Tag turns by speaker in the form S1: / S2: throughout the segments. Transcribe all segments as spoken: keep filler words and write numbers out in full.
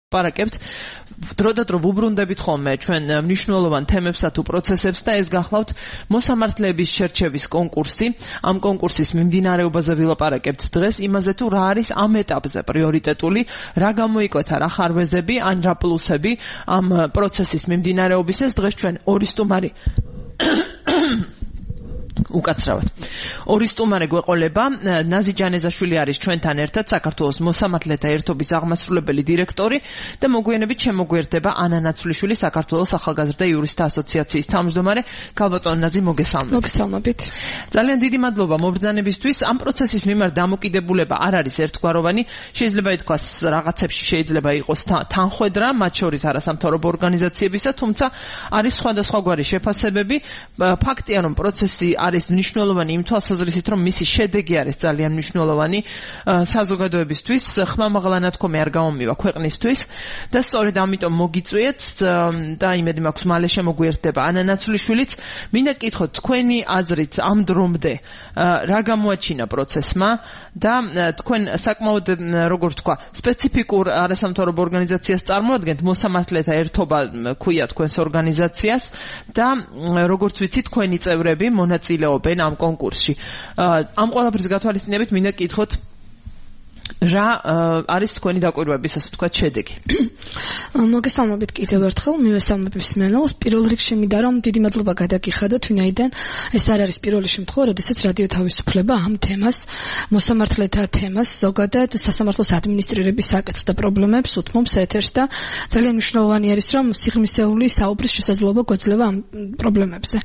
S1: პარაკებთ დროდადრო ვუბრუნდებით ხოლმე ჩვენ მნიშვნელოვან თემებსა თუ პროცესებს და ეს გახლავთ მოსამართლეების შერჩევის კონკურსი. Ამ კონკურსის მიმდინარეობაზე ვილაპარაკებთ დღეს, იმაზე თუ რა არის ამ ეტაპზე პრიორიტეტული, რა გამოიკვეთა, რა ხარვეზები, ან რა პლუსები ამ პროცესის მიმდინარეობისას. დღეს ჩვენ ორი სტუმარი უკაცრავად. ორი სტუმარი გვეყოლება. ნაზი ჯანეზაშვილი არის ჩვენთან ერთად, საქართველოს მოსამართლეთა ერთობის აღმასრულებელი დირექტორი და მოგვიანებით შემოგვერდება ანა ნაცვლიშვილი, საქართველოს ახალგაზრდა იურისტთა ასოციაციის თავმჯდომარე. ქალბატონ ნაზი, მოგესალმებით.
S2: მოგესალმებით.
S1: ძალიან დიდი მადლობა მობრძანებისთვის. ამ პროცესის მიმართ დამოკიდებულება არ არის ერთგვაროვანი. შეიძლება ითქვას, რაღაცებში შეიძლება იყოს თანხვედრა, მათ შორის არასამთავრობო ორგანიზაციებისა, თუმცა არის სხვადასხვაგვარი შეფასებები. ფაქტია, რომ პროცესი არის მნიშვნელოვანი იმ თვალსაზრისით, რომ მისი შედეგი არის ძალიან მნიშვნელოვანი საზოგადოებისთვის, ხმამაღლა ნათქვამი არ გამომივა ქვეყნისთვის და სწორედ ამიტომ მოგიწვიეთ და იმედი მაქვს მალე შემოგვიერთდება ანა ნაცვლიშვილიც. მინდა გკითხოთ თქვენი აზრით ამ დრომდე რა გამოაჩინა პროცესმა და თქვენ საკმაოდ როგორ თქვა სპეციფიკურ არასამთავრობო ორგანიზაციას წარმოადგენთ, მოსამართლეთა ერთობა ქვია თქვენს ორგანიზაციას და როგორც ვიცი თქვენი წევრები მონაწილეობენ ამ კონკურსში. ამ ყველაფრის გათვალისწინებით მინდა გკითხოთ რა არის თქვენი დაკვირვების ასე თქვა შედეგი.
S2: მოგესალმებით კიდევ ერთხელ, მივესალმებს მენელს. პირველ რიგში მინდა რომ დიდი მადლობა გადაგიხადოთ, ვინაიდან ეს არ არის პირველი შემთხვევა, როდესაც რადიო თავისუფლება ამ თემას, მოსამართლეთა თემას, ზოგადად სასამართლოს ადმინისტრირების საკითხს და პრობლემებს უთმობს ეთერს და ძალიან მნიშვნელოვანი არის, რომ სიღრმისეული საუბრის შესაძლებლობა გვეძლევა ამ პრობლემებზე.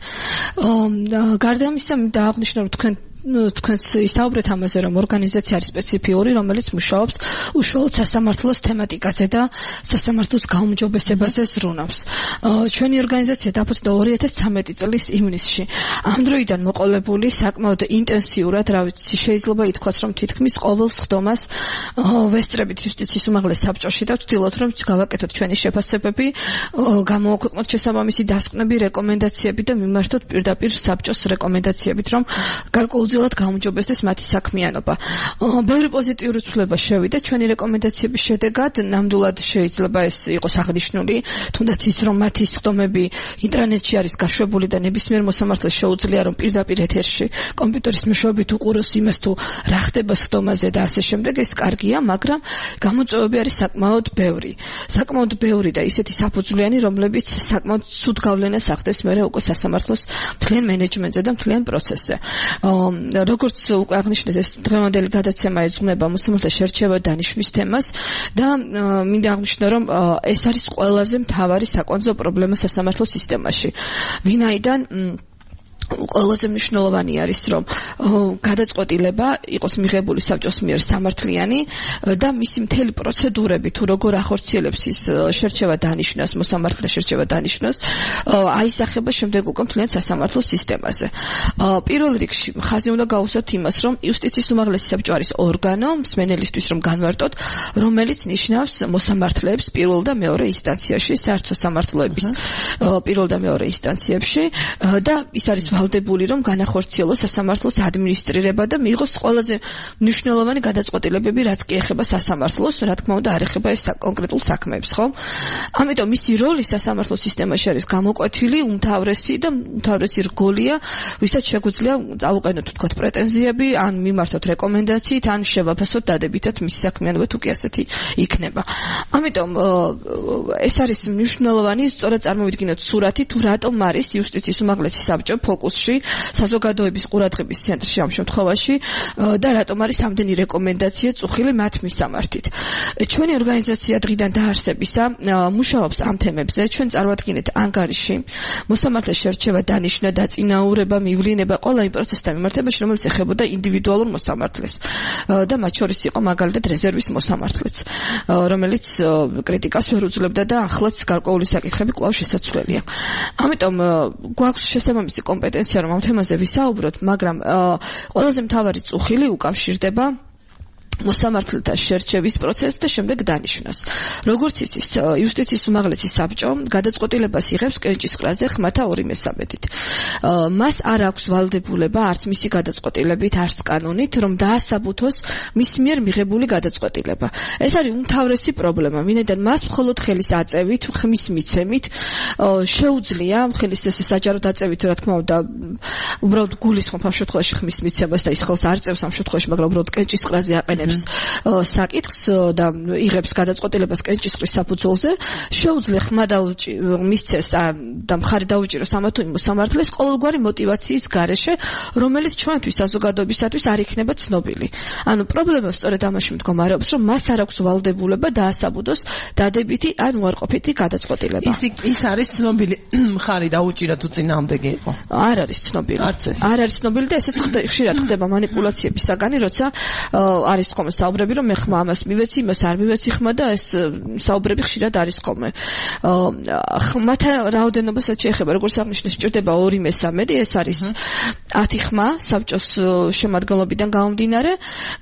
S2: გარდა ამისა, მინდა აღნიშნო, რომ თქვენ თქვენს ისაუბრეთ ამაზე, რომ ორგანიზაცია არის სპეციფიური, რომელიც მუშაობს უშუალოდ სასამართლოს თემატიკაზე და სასამართლოს გაუმჯობესებაზე ზრუნავს. ჩვენი ორგანიზაცია დაფუძნდა ორი ათას ცხრამეტი წლის ივნისში. ამ დროიდან მოყოლებული საკმაოდ ინტენსიურად, რა ვიცი, შეიძლება ითქვას, რომ თითქმის ყოველ სხდომას ვესწრებით იუსტიციის უმაღლეს საბჭოში და ვცდილობთ, რომ გავაკეთოთ ჩვენი შეფასებები, გამოვაქვეყნოთ შესაბამისი დასკვნები, რეკომენდაციები და მიმართოთ პირდაპირ საბჭოს რეკომენდაციებით, რომ გარკვეულ ძილად გაუმჯობესდეს მათი საქმიანობა. ბევრი პოზიტიური ცვლილება შევიდა ჩვენი რეკომენდაციების შედეგად. ნამდვილად შეიძლება ეს იყოს აღნიშნული, თუნდაც ის, რომ მათი სხდომები ინტერნეტში არის გაშვებული და ნებისმიერ მოსამართლეს შეუძლია, რომ პირდაპირ ეთერში კომპიუტერის მეშვეობით უყუროს იმას, თუ რა ხდება სხდომაზე და ასე შემდეგ, ეს კარგია, მაგრამ გამოწვევები არის საკმაოდ ბევრი. საკმაოდ ბევრი და ისეთი საფუძვლიანი, რომლებიც საკმაოდ ცუდ გავლენას ახდენს მერე უკვე სასამართლოს მთლიან მენეჯმენტზე და მთლიან პროცესზე. როგორც უკვე აღნიშნეთ, ეს დღევანდელი გადაცემა ეძღვნება მოსამართლეს შერჩევა დანიშვნის თემას და მინდა აღნიშნო, რომ ეს არის ყველაზე მთავარი საკონცო პრობლემა სასამართლო სისტემაში. ვინაიდან ყველაზე მნიშვნელოვანი არის, რომ გადაწყვეტილება იყოს მიღებული საბჭოს მიერ სამართლიანი და მისი მთელი პროცედურები თუ როგორ ახორციელებს ის შერჩევა დანიშვნას, მოსამართლე შერჩევა დანიშვნას, აისახება შემდეგ უკვე მთლიან სასამართლო სისტემაზე. პირველ რიგში ხაზი უნდა გაუსვათ იმას, რომ იუსტიციის უმაღლესი საბჭო არის ორგანო, მსმენელისთვის რომ განვარტოთ, რომელიც ნიშნავს მოსამართლეებს პირველ და მეორე ინსტანციაში, საერთო სამართლოების პირველ და მეორე ინსტანციებში და ის არის ვალდებული, რომ განახორციელოს სასამართლოს ადმინისტრირება და მიიღოს ყველაზე მნიშვნელოვანი გადაწყვეტილებები, რაც კი ეხება სასამართლოს, რა თქმა უნდა, არ ეხება ეს კონკრეტულ საქმეებს, ხო? ამიტომ მისი როლი სასამართლო სისტემაში არის გამოკვეთილი, უმთავრესი და უმთავრესი რგოლია, ვისაც შეგვიძლია წავუყენოთ, თქვათ, პრეტენზიები, ან მიმართოთ რეკომენდაციით, ან შევაფასოთ დადებითად მისი საქმიანობა, თუ კი ასეთი იქნება. ამიტომ ეს არის მნიშვნელოვანი, სწორად წარმოვიდგინოთ სურათი, თუ რატომ არის იუსტიციის უმაღლესი საბჭო ფოკუსში, საზოგადოების ყურადღების ცენტრში ამ შემთხვევაში და რატომ არის ამდენი რეკომენდაცია წუხილი მათ მისამართით. ჩვენი ორგანიზაცია დღიდან დაარსებისა მუშაობს ამ თემებზე. ჩვენ წარმოადგენთ ანგარიში მოსამართლეს შერჩევა დანიშვნა, დაწინაურება, მივლინება ყველა იმ პროცესთან მიმართებაში, რომელიც ეხებოდა ინდივიდუალურ მოსამართლეს და მათ შორის იყო მაგალითად რეზერვის მოსამართლეც, რომელიც კრიტიკას ვერ უძლებდა და ახლაც გარკვეული საკითხები კვლავ შესაძლებელია. ამიტომ გვაქვს შესაბამისი კომპეტენცია, რომ ამ თემაზე ვისაუბროთ, მაგრამ ყველაზე მთავარი წუხილი უკავშირდება მოსამართლეთა შერჩევის პროცესს და შემდეგ დანიშვნას. როგორც იცის, იუსტიციის უმაღლესი საბჭო გადაწყვეტილებას იღებს კენჭისყრაზე ხმათა ორი მესამედით. მას არ აქვს ვალდებულება არც მისი გადაწყვეტილებით, არც კანონით, რომ დაასაბუთოს მის მიერ მიღებული გადაწყვეტილება. ეს არის უმთავრესი პრობლემა, ვინაიდან მას მხოლოდ ხელის აწევით, ხმის მიცემით შეუძლია ხელის ესე საჯარო დაწევით, რა თქმა უნდა, უბრალოდ გულისხმობ ამ შემთხვევაში ხმის მიცემას და ის ხელს არ წევს ამ შემთხვევაში, მაგრამ უბრალოდ კენჭისყრაზე აყენებს საკითხს და იღებს გადაწყვეტილებას კენჭისყრის საფუძველზე, შეუძლია ხმა მისცეს და მხარი დაუჭიროს ამა თუ იმ მოსამართლეს ყოველგვარი მოტივაციის გარეშე, რომელიც ჩვენთვის საზოგადოებისათვის არ იქნება ცნობილი. ანუ პრობლემა სწორედ ამაში მდგომარეობს, რომ მას არ აქვს ვალდებულება დაასაბუთოს დადებითი ან უარყოფითი გადაწყვეტილება.
S1: ის ის არის ცნობილი მხარი დაუჭირა თუ წინააღმდეგი იყო?
S2: არ არის ცნობილი. არ არის ცნობილი და ესეც ხშირად ხდება მანიპულაციების საგანი, როცა არის ხოლმე საუბრები, რომ მე ხმა ამას მივეცი, იმას არ მივეცი ხმა და ეს საუბრები ხშირად არის ხოლმე. ხმათა რაოდენობასაც შეეხება, როგორც აღნიშნე, სჭირდება ორი მესამედი, ეს არის ათი ხმა საბჭოს შემადგენლობიდან გამომდინარე.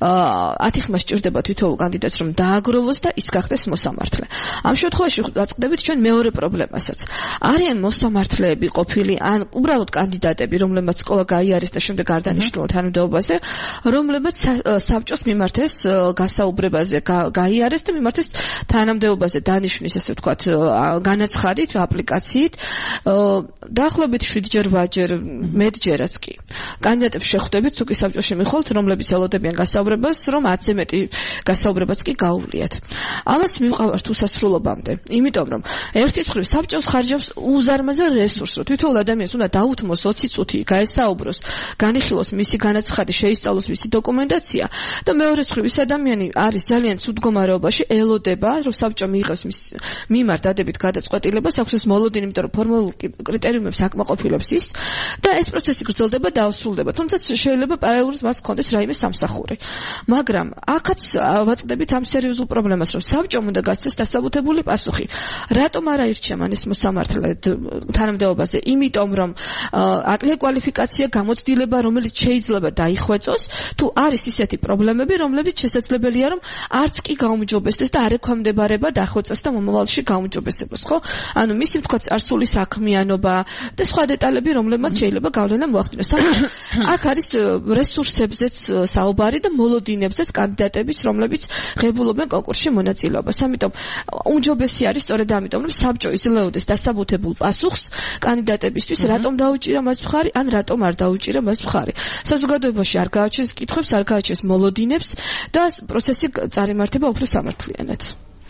S2: ათი ხმა სჭირდება თითოეულ კანდიდატს, რომ დააგროვოს და ის გახდეს მოსამართლე. ამ შემთხვევაში დაწყდებით ჩვენ მეორე პრობლემასაც. არიან მოსამართლეები ყოფილი ან უბრალოდ კანდიდატები, რომლებმაც სკოლა გაიარეს და შემდეგ არ დანიშნულა თანამდებობაზე, რომლებმაც საბჭოს მიმართეს გასაუბრებაზე გაიარეს და მიმართეს თანამდებობაზე დანიშვნის, ესე ვთქვათ, განაცხადით, აპლიკაციით, დაახლოებით შვიდჯერ ვაჯერ, მეტჯერაც კი. კანდიდატებს შეხვდებით, თუ კი საბჭოში მიხვალთ, რომლებიც ელოდებიან გასაუბრებას, რომ ათზე მეტი გასაუბრებაც კი გაუვლიათ. ამას მივყავართ უსასრულობამდე, იმიტომ რომ ერთის მხრივ საბჭოს ხარჯავს უზარმაზარ რესურსს, რომ თითოეულ ადამიანს უნდა დაუთმოს ოცი წუთი, გაესაუბროს, განიხილოს მისი განაცხადი, შეისწავლოს მისი დოკუმენტაცია და მეორე მხრივ ის ადამიანი არის ძალიან ცუდ მდგომარეობაში, ელოდება, რომ საბჭო მიიღებს მის მიმართ დადებით გადაწყვეტილებას, აქვს ეს მოლოდინი, იმიტომ რომ ფორმალურ კრიტერიუმებს აკმაყოფილებს ის და ეს პროცესი გრძელდება და ავსრულდება. თუმცა შეიძლება პარალელურად მას ჰქონდეს რაიმე სამსახური. მაგრამ აქაც ვაწყდებით ამ სერიოზულ პრობლემას, რომ საბჭომ უნდა გასცეს დასაბუთებული პასუხი. რატომ არ აირჩია მან ეს მოსამართლე თანამდებობაზე? იმიტომ რომ აკლია კვალიფიკაცია, გამოცდილება, რომელიც შეიძლება დაიხვეწოს, თუ არის ისეთი პრობლემები, რომლებიც შესაძლებელია, რომ არც კი გაუმჯობესდეს და არ ექვემდებარება დახვეწას და მომავალში გაუმჯობესებას, ხო? ანუ მისი ვთქვათ წარსული საქმიანობა და სხვა დეტალები, რომლებმაც შეიძლება გავლენა მოახდინოს. აქ არის რესურსებზეც საუბარი და მოლოდინებზეც კანდიდატების, რომლებიც ღებულობენ კონკურსში მონაწილეობას. ამიტომ უმჯობესი არის სწორედ ამიტომ, რომ საბჭო იძლეოდეს დასაბუთებულ პასუხს კანდიდატებისთვის, რატომ დაუჭირა მას მხარი, ან რატომ არ დაუჭირა მას მხარი. საზოგადოებაში არ გააჩენს კითხვებს, არ გააჩენს მოლოდინებს და პროცესი წარიმართება უფრო სამართლიანად.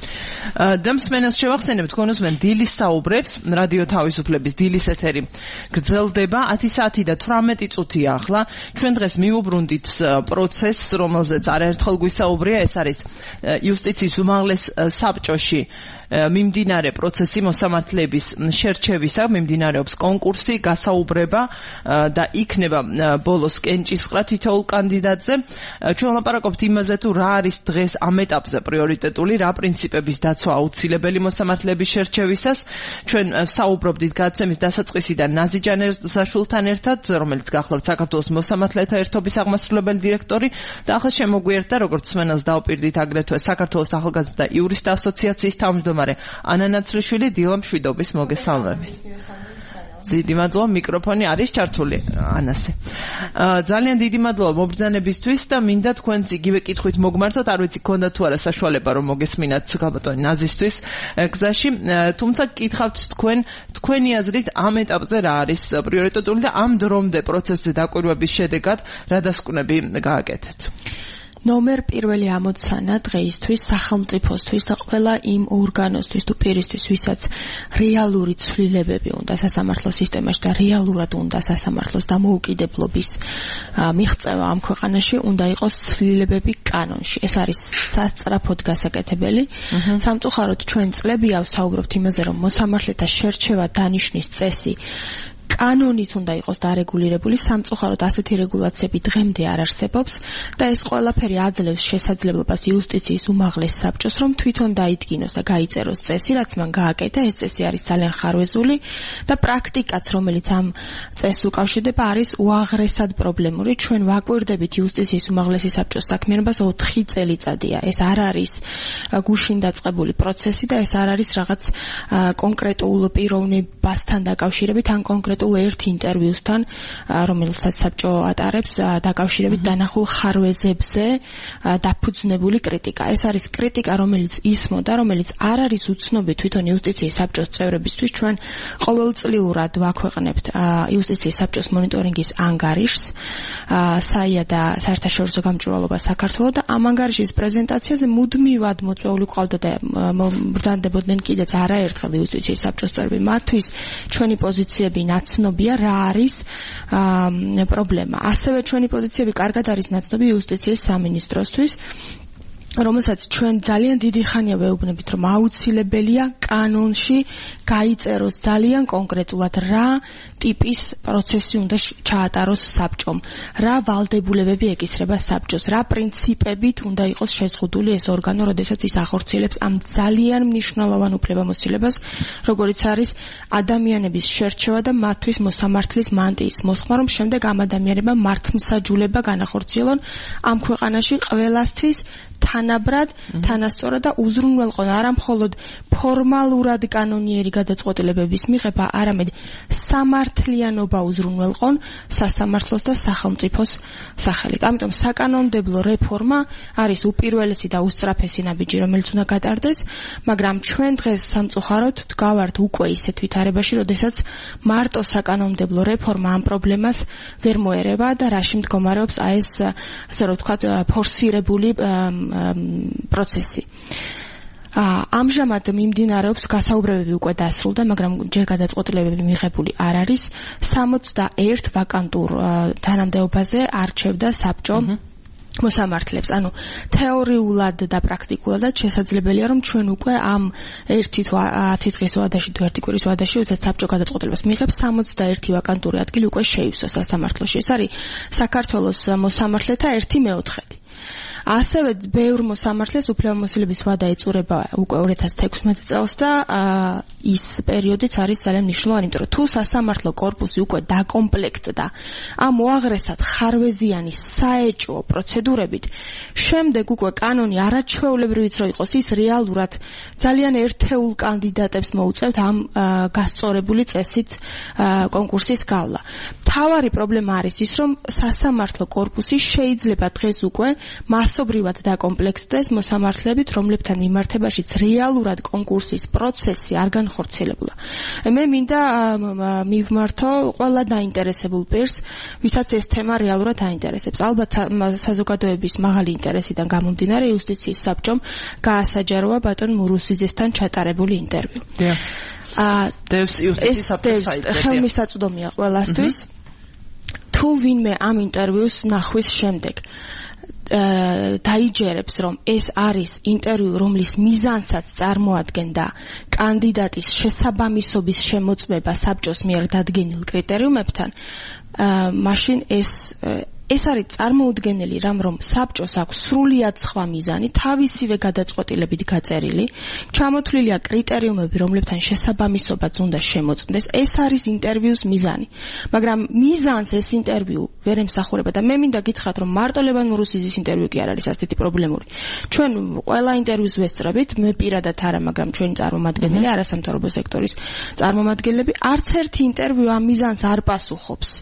S1: და მსმენელს შევახსენებ, თქვენ უსმენთ დილის საუბრებს, რადიო თავისუფლების დილის ეთერი გრძელდება ათი საათი და თვრამეტი წუთია ახლა. ჩვენ დღეს მივუბრუნდით პროცესს, რომელზეც არაერთხელ გვისაუბრია, ეს არის იუსტიციის უმაღლეს საბჭოში მიმდინარე პროცესი მოსამართლეების შერჩევისა, მიმდინარეობს კონკურსი, გასაუბრება და იქნება ბოლოს კენჭისყრა თითოეულ კანდიდატზე. ჩვენ ვლაპარაკობთ იმაზე, თუ რა არის დღეს ამ ეტაპზე პრიორიტეტული, რა პრინციპების დაცვა აუცილებელი მოსამართლეების შერჩევისას. ჩვენ საუბრობდით გადაცემის დასაწყისიდან ნაზი ჯანერსაშვილთან ერთად, რომელიც გახლავთ საქართველოს მოსამართლეთა ერთობის აღმასრულებელი დირექტორი და ახლა შემოგვიერთდა, როგორც მსმენელს დავპირდით, აგრეთვე საქართველოს ახალგაზრდა იურისტთა ასოციაციის თავმჯდომარე ანა ნაცრიშვილი. დილა მშვიდობის, მოგესალმებით. დიდი მადლობა, მიკროფონი არის ჩართული ანასე. ძალიან დიდი მადლობა მობრძანებისთვის და მინდა თქვენც იგივე კითხვით მოგმართოთ, არ ვიცი გქონდა თუ არა საშუალება რომ მოგესმინათ გაბატონი ნაზისთვის გზაში, თუმცა გკითხავთ თქვენ, თქვენი აზრით ამ ეტაპზე რა არის პრიორიტეტული და ამ დრომდე პროცესზე დაკვირვების შედეგად რა დასკვნები გააკეთეთ?
S3: ნომერ პირველი ამოცანა დღეისთვის სახელმწიფოსთვის და ყველა იმ ორგანოსთვის თუ პირისთვის, ვისაც რეალური ცვლილებები უნდა სასამართლო სისტემაში და რეალურად უნდა სასამართლოს დამოუკიდებლობის მიღწევა ამ ქვეყანაში, უნდა იყოს ცვლილებები კანონში. ეს არის სასწრაფოდ გასაკეთებელი. სამწუხაროდ ჩვენ წლებია ვსაუბრობთ იმაზე, რომ მოსამართლეთა შერჩევა დანიშვნის წესი კანონით უნდა იყოს დარეგულირებული, სამწუხაროდ ასეთი რეგულაციები დღემდე არ არსებობს და ეს ყველაფერი აძლევს შესაძლებლობას იუსტიციის უმაღლეს საბჭოს, რომ თვითონ დაიდგინოს და გაიწეროს წესი, რაც მან გააკეთა. ეს წესი არის ძალიან ხარვეზული და პრაქტიკაც, რომელიც ამ წესს უკავშირდება, არის უაღრესად პრობლემური. ჩვენ ვაკვირდებით იუსტიციის უმაღლესი საბჭოს საქმიანობას ოთხი წელიწადია. ეს არ არის გუშინ დაწყებული პროცესი და ეს არ არის რაღაც კონკრეტულ პიროვნებასთან დაკავშირებით ან კონკრეტულ ერთ ინტერვიუსთან, რომელსაც საბჭო ატარებს დაკავშირებით დანახულ ხარვეზებზე დაფუძნებული კრიტიკა. ეს არის კრიტიკა, რომელიც ისმოდა, რომელიც არ არის უცნობი თვითონ იუსტიციის საბჭოს წევრებისთვის. ჩვენ ყოველწლიურად ვაქვეყნებთ იუსტიციის საბჭოს მონიტორინგის ანგარიშს, საია და საერთაშორისო გამჭვირვალობა საქართველოს და ამ ანგარიშის პრეზენტაციაზე მუდმივად მოწვეული ყავდა და ბრძანდებოდნენ კიდეც არაერთხელ იუსტიციის საბჭოს წევრები. მათთვის ჩვენი პოზიციები ნაცნობია, რა არის პრობლემა. ასევე ჩვენი პოზიციები კარგად არის ნაცნობი იუსტიციის სამინისტროსთვის, რომელსაც ჩვენ ძალიან დიდი ხანია ვეუბნებით, რომ აუცილებელია კანონში გაიწეროს ძალიან კონკრეტულად რა ტიპის პროცესი უნდა ჩაატაროს საბჭომ, რა ვალდებულებები ეკისრება საბჭოს, რა პრინციპებით უნდა იყოს შეზღუდული ეს ორგანო, როდესაც ის ახორციელებს ამ ძალიან მნიშვნელოვან უფლებამოსილებას, როგორიც არის ადამიანების შერჩევა და მათთვის მოსამართლის მანტიის მოსხმა, რომ შემდეგ ამ ადამიანებმა მართლმსაჯულება განახორციელონ ამ ქვეყანაში ყველასთვის თანაბრად, თანასწორად და უზრუნველყო არა მხოლოდ ფორმალურად კანონიერი გადაწყვეტილებების მიღება, არამედ სამართლიანობა უზრუნველყონ სასამართლოს და სახელმწიფოს სახელით. ამიტომ საკანონმდებლო რეფორმა არის უპირველესი და უსწრაფესი ნაბიჯი, რომელიც უნდა გატარდეს, მაგრამ ჩვენ დღეს სამწუხაროდ ვდგავართ უკვე ისეთ ვითარებაში, როდესაც მარტო საკანონმდებლო რეფორმა ამ პრობლემას ვერ მოერევა და რაში მდგომარეობს აი ეს, ასე რომ ვთქვათ, ფორსირებული პროცესი. ამჟამად მიმდინარეობს გასაუბრებები უკვე დასრულდა, მაგრამ ჯერ გადაწყვეტილებები მიღებული არ არის. სამოცდაერთ ვაკანტურ თანამდებობაზე არჩევდა საბჭო მოსამართლებს. ანუ თეორიულად და პრაქტიკულად შესაძლებელია, რომ ჩვენ უკვე ამ ერთი თუ ათი დღის ვადაში თუ ერთი კვირის ვადაში, როდესაც საბჭო გადაწყვეტილებას მიიღებს, სამოცდაერთი ვაკანტური ადგილი უკვე შეივსოს სასამართლოში. ეს არის საქართველოს მოსამართლეთა ერთი მეოთხედი. ასევე ბევრ მოსამართლეს უფლებამოსილების ვადა ეწურება უკვე ორი ათას თექვსმეტ წელს და ის პერიოდიც არის ძალიან მნიშვნელოვანი, იმიტომ რომ თუ სასამართლო კორპუსი უკვე დაკომპლექტდა ამ უაღრესად ხარვეზიანი საეჭვო პროცედურებით, შემდეგ უკვე კანონი არაჩვეულებრივიც რო იყოს, ის რეალურად ძალიან ერთეულ კანდიდატებს მოუწევთ ამ გასწორებული წესით კონკურსის გავლა. მთავარი პრობლემა არის ის, რომ სასამართლო კორპუსი შეიძლება დღეს უკვე მასობრივად დაკომპლექტდეს მოსამართლებით, რომლებთან მიმართებაშიც რეალურად კონკურსის პროცესი არ განხორციელებულა. მე მინდა მივმართო ყველა დაინტერესებულ პირს, ვისაც ეს თემა რეალურად აინტერესებს. ალბათ საზოგადოების მაღალი ინტერესიდან გამომდინარე იუსტიციის საბჭომ გაასაჯაროა ბატონ მურუსიძესთან ჩატარებული ინტერვიუ.
S1: დევს იუსტიციის საბჭოს საიტზე.
S3: ხელმისაწვდომია ყველასთვის. თუ ვინმე ამ ინტერვიუს ნახვის შემდეგ დაიჯერებს, რომ ეს არის ინტერვიუ, რომლის მიზანსაც წარმოადგენდა კანდიდატის შესაბამისობის შემოწმება საბჭოს მიერ დადგენილ კრიტერიუმებთან, მაშინ ეს ეს არის წარმოუდგენელი რამ, რომ საბჭოს აქვს სრულიად სხვა მიზანი, თავისივე გადაწყვეტილებით გაწერილი, ჩამოთვლილია კრიტერიუმები, რომლებთან შესაბამისობაც უნდა შემოწმდეს. ეს არის ინტერვიუს მიზანი. მაგრამ მიზანს ეს ინტერვიუ ვერ ემსახურება და მე მინდა გითხრათ, რომ მარტო ლევან მურუსიძის ინტერვიუ კი არ არის ასეთი პრობლემური. ჩვენ ყველა ინტერვიუს ვესწრებით, მე პირადად არა, მაგრამ ჩვენი წარმომადგენელი, არასამთავრობო სექტორის წარმომადგენლები, არც ერთი ინტერვიუ ამ მიზანს არ პასუხობს.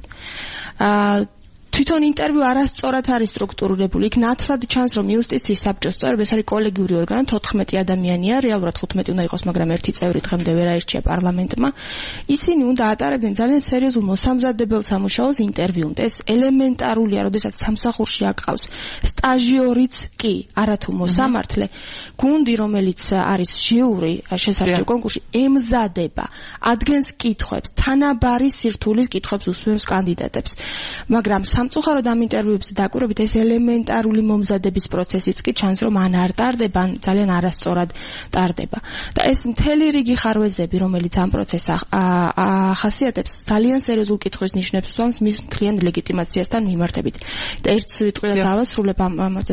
S3: თვითონ ინტერვიუ არასწორად არის სტრუქტურირებული. იქ ნათლად ჩანს, რომ იუსტიციის საბჭოს წევრები, ეს არის კოლეგიური ორგანო, თოთხმეტი ადამიანია, რეალურად ხუთმეტი უნდა იყოს, მაგრამ ერთი წევრი დღემდე ვერ აირჩია პარლამენტმა. ისინი უნდა ატარებდნენ ძალიან სერიოზულ მოსამზადებელ სამუშაოს ინტერვიუმდე. ეს ელემენტარულია, როდესაც სამსახურში აკყავს სტაჟიორიც კი, არათუ მოსამართლე, გუნდი, რომელიც არის ჟიური შესარჩევ კონკურსში, ემზადება, ადგენს კითხვებს, თანაბარი სირთულის კითხვებს უსვამს კანდიდატებს. მაგრამ სამწუხაროდ ამ ინტერვიუებზე დაკვირვებით ეს ელემენტარული მომზადების პროცესიც კი ჩანს, რომ ან არ ტარდება, ან ძალიან არასწორად ტარდება. და ეს მთელი რიგი ხარვეზები, რომელიც ამ პროცესს ახასიათებს, ძალიან სერიოზულ კითხვის ნიშნებს უსვამს მის მთლიან ლეგიტიმაციასთან მიმართებით. და ერთ სიტყვით დავასრულებ ამაზე.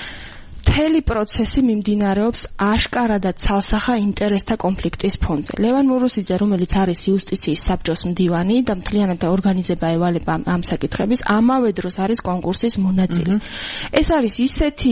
S3: მთელი პროცესი მიმდინარეობს აშკარა და ცალსახა ინტერესთა კონფლიქტის ფონზე. ლევან მოროსიძე, რომელიც არის იუსტიციის საბჭოს მდივანი და მთლიანად ორგანიზება ევალება ამ საკითხების, ამავე დროს არის კონკურსის მონაწილე. ეს არის ისეთი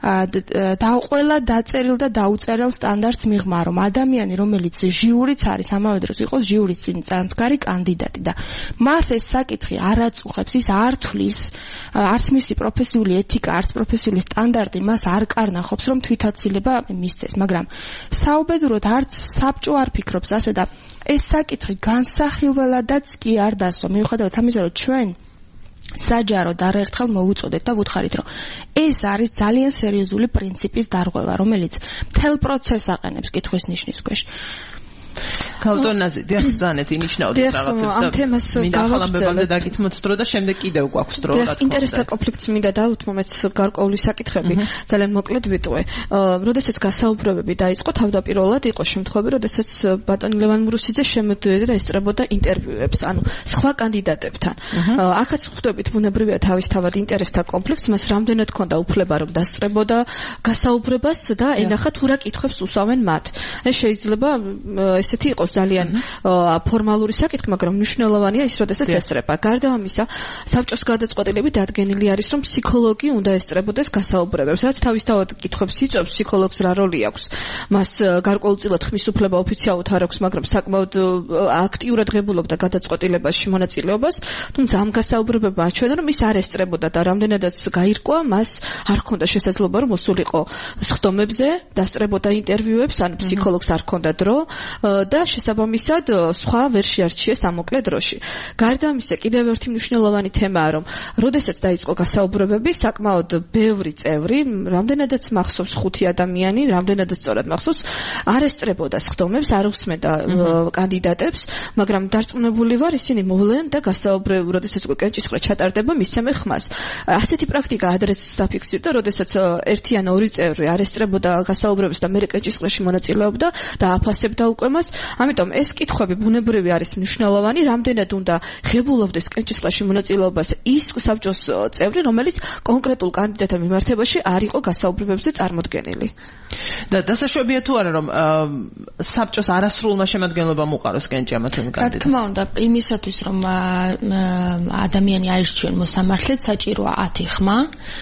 S3: დაუყველა დაწერილ და დაუწერელ სტანდარტს მიღმა, რომ ადამიანი, რომელიც ჟიურიც არის, ამავე დროს იყოს ჟიურის წინ წარმდგარი კანდიდატი და მას ეს საკითხი არ აწუხებს, ის არ თვლის, არც მისი პროფესიული ეთიკა, არც პროფესიული სტანდარტი მას არ კარნახობს, რომ თვითაცილება მისცეს, მაგრამ საუბედუროდ არც საბჭო არ ფიქრობს ასე და ეს საკითხი განსახილველადაც კი არ დასვა, მიუხედავად ამისა, რომ ჩვენ საჯაროდ არაერთხელ მოვუწოდეთ და ვუთხარით, რომ ეს არის ძალიან სერიოზული პრინციპის დარღვევა, რომელიც მთელ პროცესს აყენებს კითხვის ნიშნის ქვეშ.
S1: ქალტონაზე დიახ ძალიან ინიშნავდით რაღაცებს და ამ თემას გავაგრძელებთ დაგითმოთ დრო და შემდეგ კიდევ გვაქვს დრო რა თქმა უნდა.
S2: ინტერესთა კონფლიქტს მინდა დავუთმომეც გარკვეული საკითხები ძალიან მოკლედ ვიტყვე. როდესაც გასაუბრებები დაიწყო, თავდაპირველად იყო შემთხვევები, როდესაც ბატონი ლევან მურუსიძე შემოდიოდა და ესწრებოდა ინტერვიუებს, ანუ სხვა კანდიდატებთან. აქაც ხვდებით ბუნებრივია თავისთავად ინტერესთა კონფლიქტს, მას რამდენად ჰქონდა უფლება რომ დასწრებოდა გასაუბრებას და ენახა თუ რა კითხვებს უსვამენ მათ. ეს შეიძლება ესეთი იყოს ძალიან ფორმალური საკითხი, მაგრამ მნიშვნელოვანია ის, როდესაც ესწრება. გარდა ამისა, საბჭოს გადაწყვეტილებით დადგენილი არის, რომ ფსიქოლოგი უნდა ესწრებოდეს გასაუბრებებს, რაც თავისთავად კითხვებს იწვევს, ფსიქოლოგს რა როლი აქვს. მას გარკვეულწილად ხმის უფლება ოფიციალურად არ აქვს, მაგრამ საკმაოდ აქტიურად ღებულობდა გადაწყვეტილებაში მონაწილეობას, თუმცა ამ გასაუბრებებმა აჩვენა, რომ ის არ ესწრებოდა და რამდენადაც გაირკვა, მას არ ჰქონდა შესაძლებლობა, რომ მოსულიყო სხდომებზე, დასწრებოდა ინტერვიუებს, ან ფსიქოლოგს არ ჰქონდა დრო და შესაბამისად სხვა ვერ შეარჩიეს ამ მოკლე დროში. გარდა ამისა, კიდევ ერთი მნიშვნელოვანი თემაა, რომ როდესაც დაიწყო გასაუბრებები, საკმაოდ ბევრი წევრი, რამდენადაც მახსოვს ხუთი ადამიანი, რამდენადაც სწორად მახსოვს, არ ესწრებოდა სხდომებს, არ უსმენდა კანდიდატებს, მაგრამ დარწმუნებული ვარ, ისინი მოვლენ და გასაუბრებ, როდესაც უკვე კენჭისყრა ჩატარდება, მისცემენ ხმას. ასეთი პრაქტიკა ადრეც დაფიქსირდა, როდესაც ერთი ან ორი წევრი არ ესწრებოდა გასაუბრებებს და მერე კენჭისყრაში მონაწილეობდა და აფასებდა უკვე მას. ამიტომ ეს კითხვები ბუნებრივი არის მნიშვნელოვანი, რამდენად უნდა ღებულობდეს კენჭისყრაში მონაწილეობას ის საბჭოს წევრი, რომელიც კონკრეტულ კანდიდატთან მიმართებაში არ იყო გასაუბრებებზე წარმოდგენილი.
S1: და დასაშვებია თუ არა, რომ საბჭოს არასრულმა შემადგენლობამ უყაროს კენჭი ამა თუ იმ კანდიდატს?
S3: რა თქმა უნდა, იმისათვის რომ ადამიანი აირჩიონ მოსამართლედ, საჭიროა ათი ხმა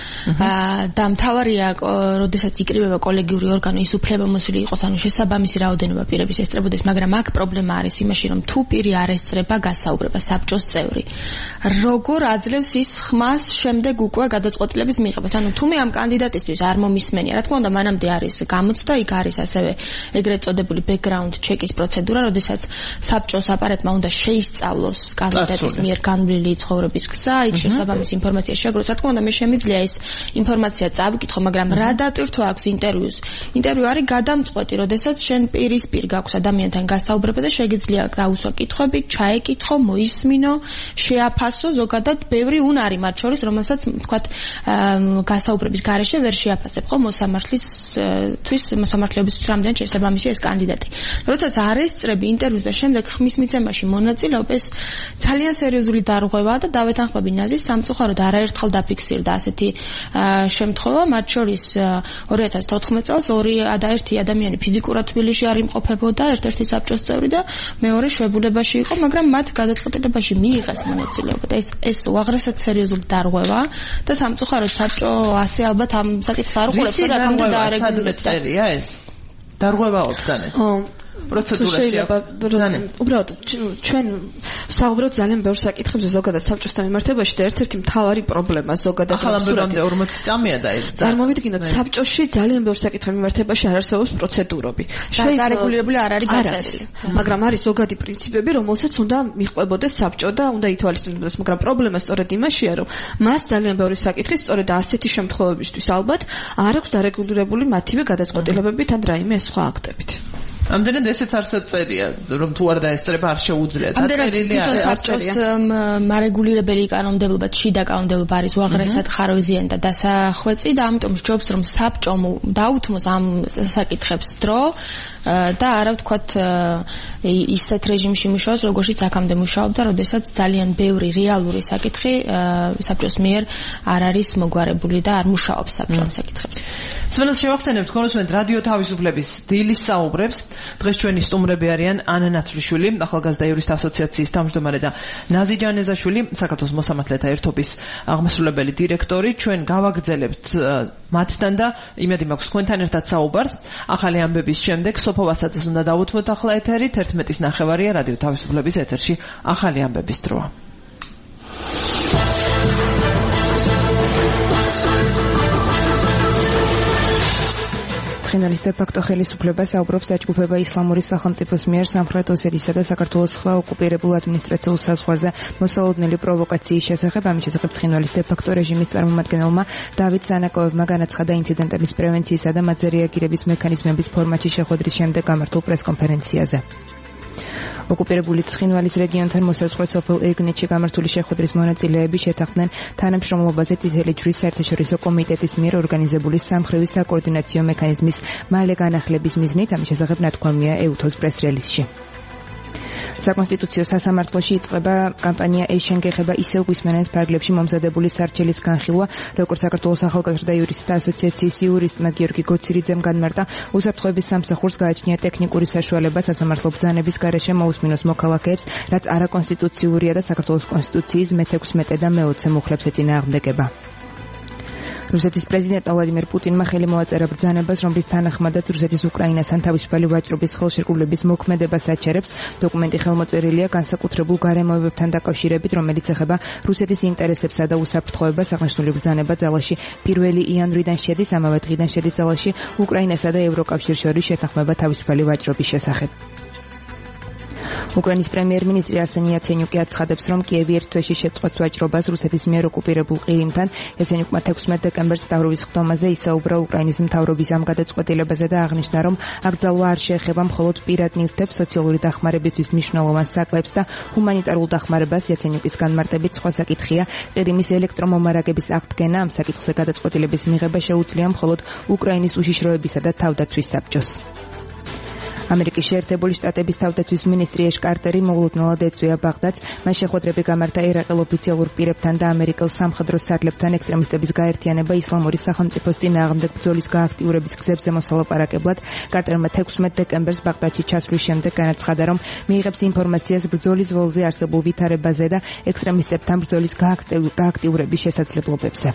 S3: და მთავარია, როდესაც იკრიბება კოლეგიური ორგანო, ის უფლებამოსილი იყოს, ანუ შესაბამისი რაოდენობა პირების ესწრებოდეს, მაგრამ აქ პრობლემა არის იმაში, რომ თუ პირი არ ესწრება გასაუბრებას, საბჭოს წევრი, როგორ აძლევს ის ხმას შემდეგ უკვე გადაწყვეტილების მიღებას? ანუ თუ მე ამ კანდიდატისთვის არ მომისმენია, რა თქმა უნდა, მანამდე არის გამოცდა, იქ არის ასევე ეგრეთ წოდებული background check-ის პროცედურა, როდესაც საბჭოს აპარატმა უნდა შეისწავლოს კანდიდატის მიერ განვლილი ცხოვრების გზა, იქ შესაბამისი ინფორმაცია შეგროს. რა თქმა უნდა, მე შემიძლია ეს ინფორმაცია წავიკითხო, მაგრამ რა დატვირთვა აქვს ინტერვიუს? ინტერვიუ არის გადამწყვეტი, როდესაც შენ პირისპირ გაქვს ადამიანთან გასაუბრება და შეგიძლია გაუსვა კითხვები, ჩაეკითხო, მოისმინო, შეაფასო, ზოგადად ბევრი უნარი მათ შორის, რომელსაც თქვათ გასაუბრების გარეშე ვერ შეაფასებ ხო მოსამართლისთვის, მოსამართლეობისთვის რამდენ შესაბამისი ეს კანდიდატი. როდესაც არ ესწრები ინტერვიუს და შემდეგ ხმის მიცემაში მონაწილეობ, ეს ძალიან სერიოზული დარღვევაა და დავეთანხმები ნაზის სამწუხაროდ არაერთხელ დაფიქსირდა ასეთი შემთხვევა, მათ შორის ორი ათას თოთხმეტ წელს ორი და ერთი ადამიანი ფიზიკურად თბილისში არ იმყოფებოდა, ერთ-ერთი საბჭოს წევრი და მეორე შვებულებაში იყო, მაგრამ მათ გადაწყვეტილებაში მიიღეს მონაწილეობა და ეს ეს უაღრესად სერიოზული დარღვევაა და სამწუხაროდ საბჭო ასე ალბათ ამ საკითხს არ უყურებს, რადგან დაარეგულირდა
S1: ეს დარღვევაო ბრძანეთ. პროცედურაში
S2: უბრალოდ ჩვენ საუბრობთ ძალიან ბევრ საკითხებზე ზოგადად საბჭოსთან მიმართებაში და ერთ-ერთი მთავარი პრობლემა ზოგადად
S1: ახალამდე ორმოცი წამია და ეს
S2: წარმოვიდგინოთ, საბჭოში ძალიან ბევრ საკითხის მიმართებაში არ არსებობს პროცედურები.
S3: შეიძლება არეგულირებული არ არის გაწესილი,
S2: მაგრამ არის ზოგადი პრინციპები, რომელსაც უნდა მიყვებოდეს საბჭო და უნდა ითვალისწინებდეს, მაგრამ პრობლემა სწორედ იმაშია, რომ მას ძალიან ბევრი საკითხი სწორედ ასეთი შემთხვევებისთვის ალბათ არ აქვს დარეგულირებული მათივე გადაწყვეტილებებით ან რაიმე სხვა აქტებით.
S1: ამდენად ესეც არ საწერია, რომ თუ არ დაესწრება არ შეუძლიათ.
S3: ამდენად თვითონ საბჭოს მარეგულირებელი კანონმდებლობა, შიდა კანონმდებლობა არის უაღრესად ხარვეზიანი და დასახვეწი და ამიტომ ჯობს რომ საბჭომ დაუთმოს ამ საკითხებს დრო და არა ვთქვათ ისეთ რეჟიმში მუშაობს, როგორშიც აქამდე მუშაობდა, როდესაც ძალიან ბევრი რეალური საკითხი საბჭოს მიერ არ არის მოგვარებული და არ მუშაობს საბჭო ამ საკითხებზე.
S1: სვენელს შევახსენებთ, კონსულტანტ რადიო თავისუფლების დილის საუბრებს. დღეს ჩვენი სტუმრები არიან ანა ნაცვლიშვილი, ახალგაზრდა იურისტთა ასოციაციის თავმჯდომარე და ნაზი ჯანეზაშვილი, საქართველოს მოსამართლეთა ერთობის აღმასრულებელი დირექტორი. ჩვენ გავაგრძელებთ მათთან და იმედი მაქვს თქვენთან ერთად საუბარს. ახალი ამბების შემდეგ სოფო ვასაძეს უნდა დავუთმოთ ახლა ეთერით. ერთმეტის ნახევარია რადიო თავისუფლების ეთერში ახალი ამბების დროა.
S4: ცხინვალის დე-ფაქტო ხელისუფლება საუბრობს დაჯგუფება ისლამური სახელმწიფოს მიერ სამხრეთ ოსეთისა და საქართველოს სხვა ოკუპირებულ ადმინისტრაციულ საზღვარზე მოსალოდნელი პროვოკაციის შესახებ. ამის შესახებ ცხინვალის დე-ფაქტო რეჟიმის წარმომადგენელმა დავით სანაკოევმა განაცხადა ინციდენტების პრევენციისა და მათზე რეაგირების მექანიზმების ფორმატში შეხვედრის შემდეგ გამართულ პრესკონფერენციაზე. ოკუპირებული ცხინვალის რეგიონთან მოსაზღვრე სოფელ ერგნეთში გამართული შეხვედრის მონაწილეები შეთანხმდნენ თანამშრომლობაზე წითელი ჯვრის საერთაშორისო კომიტეტის მიერ ორგანიზებული სამხრივი საკოორდინაციო მექანიზმის მალე განახლების მიზნით. ამის შესახებ ნათქვამია ეუთოს პრეს-რელიზში. საკონსტიტუციო სასამართლოში იწყება კამპანია ეს შენგეხება ისევ გვისმენს ფარგლებში მომზადებული სარჩელის განხილვა, როგორც საქართველოს ახალგაზრდა იურისტთა ასოციაციის იურისტმა გიორგი გოცირიძემ განმარტა, უსაფრთხოების სამსახურს გააჩნია ტექნიკური საშუალება სასამართლო ბრძანების გარეშე მოусმინოს მოქალაქეებს, რაც არაკონსტიტუციურია და საქართველოს კონსტიტუციის მეთექვსმეტე და მეოცე მუხლებს ეწინააღმდეგება. რუსეთის პრეზიდენტ ვლადიმერ პუტინმა ხელი მოაწერა ბრძანებას, რომლის თანახმადაც რუსეთის უკრაინასთან თავისუფალი ვაჭრობის ხელშეკრულების მოქმედებას აჩერებს. დოკუმენტი ხელმოწერილია განსაკუთრებულ გარემოებებთან დაკავშირებით, რომელიც ეხება რუსეთის ინტერესებსა და უსაფრთხოებას. აღნიშნული ბრძანება ძალაში პირველი იანვრიდან შედის, ამავე დღიდან შედის ძალაში უკრაინასა და ევროკავშირს შორის შეთანხმება თავისუფალი ვაჭრობის შესახებ. უკრაინის პრემიერ-მინისტრი არსენი იაცენიუკი აცხადებს, რომ კიევი ერთ თვეში შეწყვეტს ვაჭრობას რუსეთის მიერ ოკუპირებულ ყირიმთან. იაცენიუკმა თექვსმეტ დეკემბერს მთავრობის ხდომაზე ისაუბრა უკრაინის მთავრობის ამ გადაწყვეტილებაზე და აღნიშნა, რომ აკრძალვა არ შეეხება მხოლოდ პირად ნივთებს, სოციალური დახმარებისთვის მნიშვნელოვან საკვებს და ჰუმანიტარულ დახმარებას. იაცენიუკის განმარტებით სხვა საკითხია ყირიმის ელექტრომომარაგების აღდგენა. ამ საკითხზე გადაწყვეტილების მიღება შეუძლია მხოლოდ უკრაინის უშიშროებისა და თავდაცვის საბჭოს. ამერიკის შეერთებული შტატების თავდაცვის მინისტრი ეშ კარტერი მოულოდნელად ეწვია ბაღდადს. მას შეხვედრები გამართა ერაყელ ოფიციალურ პირებთან და ამერიკელ სამხედრო სარდლებთან ექსტრემისტების გაერთიანება ისლამური სახელმწიფოს წინააღმდეგ ბრძოლის გააქტიურების გზებზე მოსალაპარაკებლად. კარტერმა თექვსმეტ დეკემბერს ბაღდადში ჩასვლის შემდეგ განაცხადა, რომ მიიღებს ინფორმაციას ბრძოლის ველზე არსებულ ვითარებაზე და ექსტრემისტებთან ბრძოლის გააქტიურების შესაძლებლობებზე.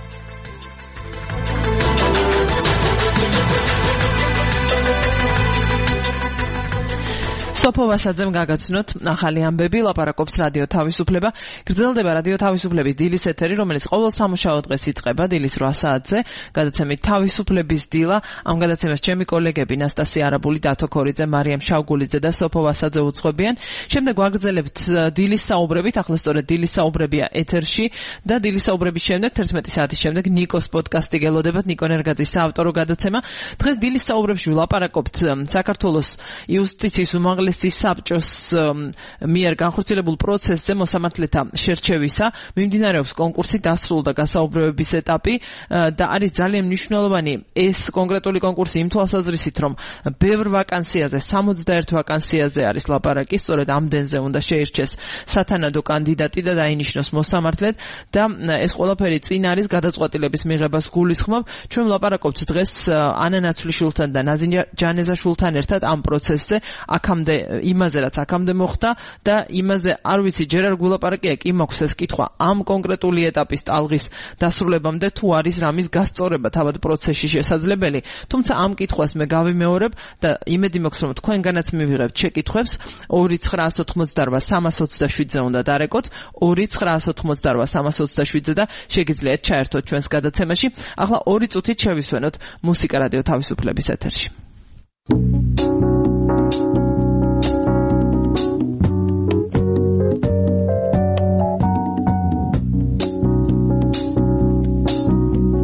S4: სოფო ვასაძემ გაგაცნოთ ახალი ამბები, ლაპარაკობს რადიო თავისუფლება. გრძელდება რადიო თავისუფლების დილის ეთერი, რომელიც ყოველ სამუშაო დღეს იწყება დილის რვა საათზე. გადაცემით თავისუფლების დილა. ამ გადაცემას ჩემი კოლეგები ნასტასია არაბული, დათო ქორიძე, მარიამ შავგულიძე და სოფო ვასაძე უძღვებიან. შემდეგ ვაგრძელებთ დილის საუბრებით, ახლა სწორედ დილის საუბრებია ეთერში და დილის საუბრების შემდეგ თერთმეტი საათის შემდეგ ნიკოს პოდკასტი გელოდებათ, ნიკო ნერგაძის საავტორო გადაცემა. დღეს დილის საუბრებში ვლაპარაკობთ საქართველოს იუსტიციის უმაღლესი საბჭოს მიერ განხორციელებულ პროცესზე მოსამართლეთა შერჩევისა. მიმდინარეობს კონკურსი, დასრულდა გასაუბრებების ეტაპი და არის ძალიან მნიშვნელოვანი ეს კონკრეტული კონკურსი იმ თვალსაზრისით, რომ ბევრ ვაკანსიაზე, სამოცდაერთ ვაკანსიაზე არის ლაპარაკი, სწორედ ამდენზე უნდა შეირჩეს სათანადო კანდიდატი და დაინიშნოს მოსამართლედ და ეს ყველაფერი წინ არის გადაწყვეტილების მიღებას გულისხმობ. ჩვენ ვლაპარაკობთ დღეს ანა ნაცვლიშვილთან და ნაზი ჯანეზაშვილთან ერთად ამ პროცესზე, აქამდე იმაზე რაც აქამდე მოხდა და იმაზე არ ვიცი ჯერ არ გულაპარაკია, კი მაქვს ეს კითხვა ამ კონკრეტული ეტაპის ტალღის დასრულებამდე თუ არის რამის გასწორება თავად პროცესში შესაძლებელი. თუმცა ამ კითხვას მე გავიმეორებ და იმედი მაქვს რომ თქვენგანაც მივიღებთ შეკითხვებს. ორი ცხრაასი ოცდაოთხ სამას ოცდაშვიდზე უნდა დარეკოთ, ორი ცხრაასი ოცდაოთხ სამას ოცდაშვიდზე და შეგიძლიათ ჩაერთოთ ჩვენს გადაცემაში. ახლა ორი წუთით შევისვენოთ მუსიკა რადიო თავისუფლების ეთერში.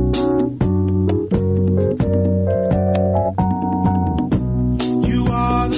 S5: You are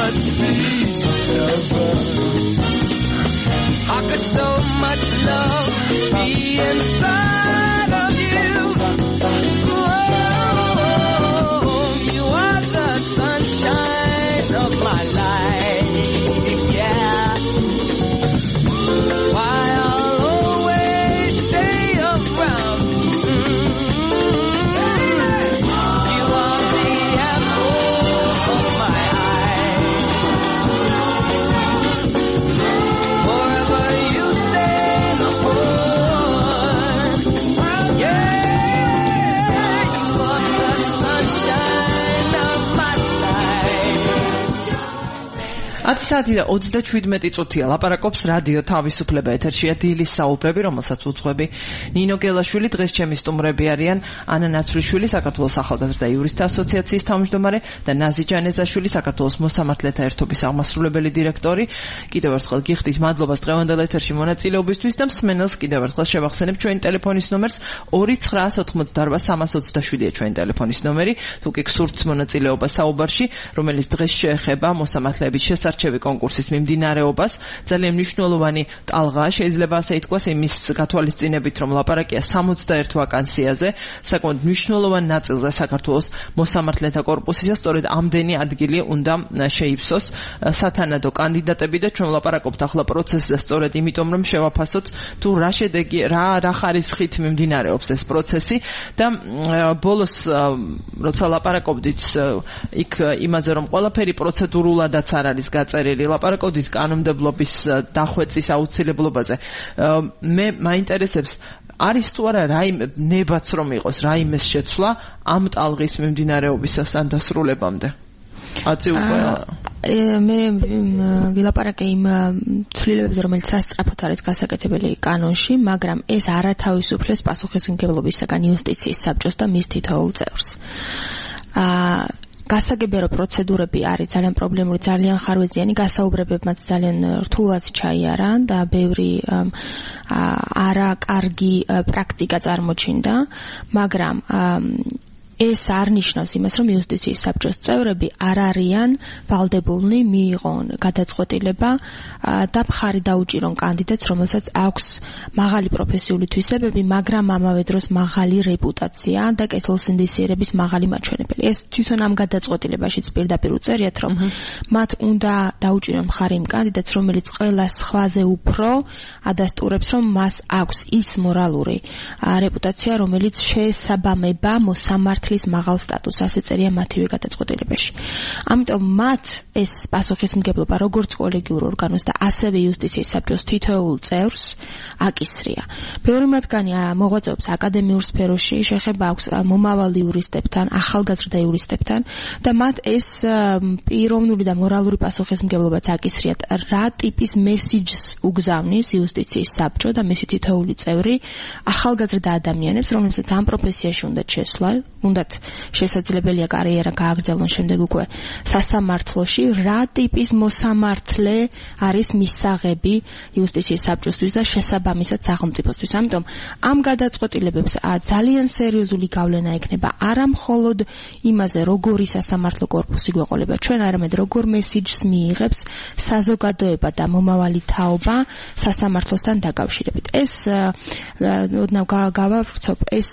S5: must be above. How could so much love be inside of you? Oh, you are the sunshine of my life, yeah. That's why I'll always stay around. Mm-hmm. You are the apple of my eye. Forever you stay the one. Yeah, you are the sunshine of my life.
S1: ათი საათი და ოცდაშვიდმეტი წუთია ლაპარაკობს რადიო თავისუფლება ეთერშია დილის საუბრები, რომელსაც უძღვები ნინო გელაშვილი. დღეს ჩემი სტუმრები არიან ანა ნაცვლიშვილი, საქართველოს ახალგაზრდა იურისტთა ასოციაციის თავმჯდომარე და ნაზი ჯანეზაშვილი, საქართველოს მოსამართლეთა ერთობის აღმასრულებელი დირექტორი. კიდევ ერთხელ გიხდით მადლობას დღევანდელ ეთერში მონაწილეობისთვის და მსმენელს კიდევ ერთხელ შევახსენებ ჩვენი ტელეფონის ნომერს ორი ცხრა ოთხმოცდაორვა სამას ოცდაშვიდია ჩვენი ტელეფონის ნომერი. თუ კი გსურთ მონაწილეობა საუბარში, რომელიც დღეს შეეხება მოსამართლეების შესარჩევი კონკურსის მიმდინარეობას, ძალიან მნიშვნელოვანი ტალღაა, შეიძლება ასე ითქვას, იმის გათვალისწინებით, რომ ლაპარაკია სამოცდაერთ ვაკანსიაზე, საკმაოდ მნიშვნელოვან ნაწილზე საქართველოს მოსამართლეთა კორპუსის, სწორედ ამდენი ადგილი უნდა შეივსოს სათანადო კანდიდატები და ჩვენ ლაპარაკობთ ახლა პროცესზე, სწორედ იმიტომ, რომ შევაფასოთ თუ რა შედეგი, რა რა ხარისხით მიმდინარეობს ეს პროცესი და ბოლოს როცა ლაპარაკობდით იქ იმაზე, რომ ყველაფერი პროცედურულადაც არ არის გაწერილი, ლაპარაკობდით კანონმდებლობის დახვეწის აუცილებლობაზე. მე მაინტერესებს არის თუ არა რაიმე ნებაც რომ იყოს რაიმეს შეცვლა ამ ტალღის მიმდინარეობისას ან დასრულებამდე. აცი უკვე
S3: მე ვილაპარაკე იმ ცვლილებებზე, რომელიც სასწრაფოდ არის გასაკეთებელი კანონში, მაგრამ ეს არათავისუფლებს პასუხისმგებლობისაგან იუსტიციის საბჭოს და მის თითოეულ წევრს. აა გასაგებია, რომ პროცედურები არის ძალიან პრობლემური, ძალიან ხარვეზიანი, გასაუბრებებმაც ძალიან რთულად ჩაიარა და ბევრი არა კარგი პრაქტიკა წარმოჩინდა, მაგრამ ეს არ ნიშნავს იმას, რომ იუსტიციის საბჭოს წევრები არ არიან ვალდებულნი მიიღონ გადაწყვეტილება და მხარი დაუჭირონ კანდიდატს, რომელსაც აქვს მაღალი პროფესიული თვისებები, მაგრამ ამავე დროს მაღალი რეპუტაცია და კეთილსინდისიერების მაღალი მაჩვენებელი. ეს თვითონ ამ გადაწყვეტილებაშიც პირდაპირ უწერიათ, რომ მათ უნდა დაუჭირონ მხარი იმ კანდიდატს, რომელიც ყველა სხვაზე უფრო ადასტურებს, რომ მას აქვს ის მორალური რეპუტაცია, რომელიც შეესაბამება მოსამართლეს მაღალ სტატუსს, ასე წერია მათივე გადაწყვეტილებაში. ამიტომ მათ ეს პასუხისმგებლობა როგორც კოლეგიურ ორგანოს და ასევე იუსტიციის საბჭოს თითოეულ წევრს აკისრია. ბევრი მათგანი მოღვაწეობს აკადემიურ სფეროში, შეხება აქვს მომავალ იურისტებთან, ახალგაზრდა იურისტებთან და მათ ეს პიროვნული და მორალური პასუხისმგებლობაც აკისრიათ, რა ტიპის მესიჯს უგზავნის იუსტიციის საბჭო და მისი თითოეული წევრი ახალგაზრდა ადამიანებს, რომლებსაც ამ პროფესიაში უნდა შესვლა, უნდა შესაძლებელია კარიერა გააგრძელონ შემდეგ უკვე სასამართლოში, რა ტიპის მოსამართლე არის მისაღები იუსტიციის საბჭოსთვის და შესაბამისად სახელმწიფოსთვის. ამიტომ ამ გადაწყვეტილებებს ძალიან სერიოზული გავლენა ექნება არა მხოლოდ იმაზე, როგორი სასამართლო კორპუსი გვეყოლება ჩვენ, არამედ როგორ მესიჯს მიიღებს საზოგადოება და მომავალი თაობა სასამართლოსთან დაკავშირებით. ეს ოდნავ გავავრცობ, ეს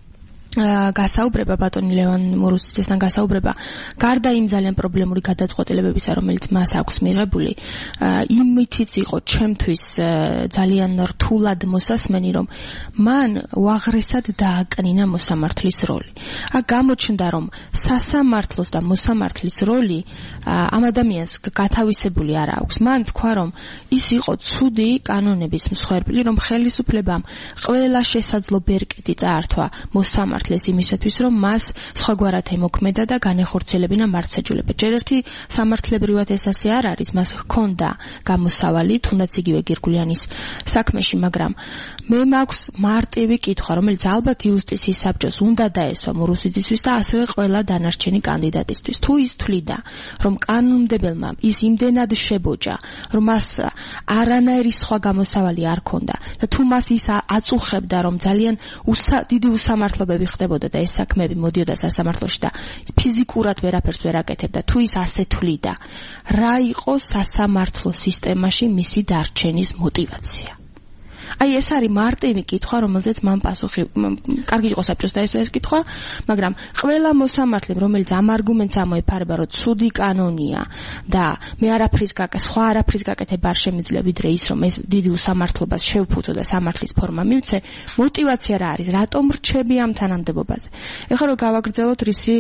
S3: გასაუბრება ბატონი ლევან მორუსიძესთან გასაუბრება გარდა იმ ძალიან პრობლემური გადაწყვეტილებებისა, რომელიც მას აქვს მიღებული, იმითიც იყო ჩემთვის ძალიან რთულად მოსასმენი, რომ მან უაღრესად დააკნინა მოსამართლის როლი. აქ გამოჩნდა, რომ სასამართლოს და მოსამართლის როლი ამ ადამიანს გათავისებული არ აქვს. მან თქვა, რომ ის იყო ცუდი კანონების მსხვერპლი, რომ ხელისუფლებამ ყველა შესაძლო ბერკეტი წაართვა მოსამართლეს იმისათვის, რომ მას სხვაგვარად ემოქმედა და განეხორციელებინა მართლმსაჯულება. ჯერ ერთი სამართლებრივად ეს ასე არ არის, მას ჰქონდა გამოსავალი, თუნდაც იგივე გირგულიანის საქმეში, მაგრამ მე მაქვს მარტივი კითხვა, რომელიც ალბათ იუსტიციის საბჭოს უნდა დაესვა მურუსიდისთვის და ასევე ყველა დანარჩენი კანდიდატისთვის. თუ ის თვლიდა, რომ კანონმდებელმა ის იმდენად შებოჭა, რომ მას არანაირი სხვა გამოსავალი არ ქონდა და თუ მას ის აწუხებდა, რომ ძალიან უსა, დიდი უსამართლობები ხდებოდა და ეს საქმეები მოდიოდა სასამართლოში და ფიზიკურად ვერაფერს ვერ აკეთებდა, თუ ის ასე თვლიდა, რა იყო სასამართლო სისტემაში მისი დარჩენის мотивация? აი ეს არის მარტივი კითხვა, რომელზეც მან პასუხი კარგი იყო საბჭოს დაესვა ეს კითხვა, მაგრამ ყველა მოსამართლემ, რომელიც ამ არგუმენტს ამოეფარება, რომ ცუდი კანონია და მე არაფრის გაკეთება, სხვა არაფრის გაკეთება არ შემიძლია, ვიდრე ის, რომ ეს დიდი უსამართლობას შევფუთო და სამართლის ფორმა მივცე, мотивация რა არის? რატომ რჩები ამ თანამდებობაზე? ეხლა რომ გავაგრძელოთ რისი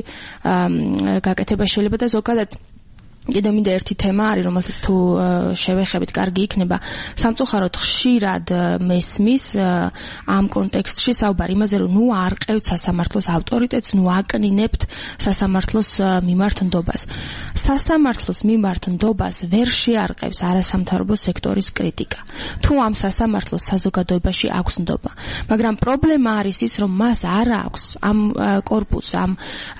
S3: გაკეთება შეიძლება და ზოგადად კიდევ მინდა ერთი თემა არის, რომელსაც თუ შევეხებით, კარგი იქნება. სამწუხაროდ ხშირად მესმის ამ კონტექსტში საუბარი იმაზე, რომ ნუ არ ყევთ სასამართლოს ავტორიტეტს, ნუ აკნინებთ სასამართლოს მიმართ ნდობას. სასამართლოს მიმართ ნდობას ვერ შეარყევს არასამთავრობო სექტორის კრიტიკა. თუ ამ სასამართლოს საზოგადოებაში აქვს ნდობა, მაგრამ პრობლემა არის ის, რომ მას არ აქვს ამ კორპუსს, ამ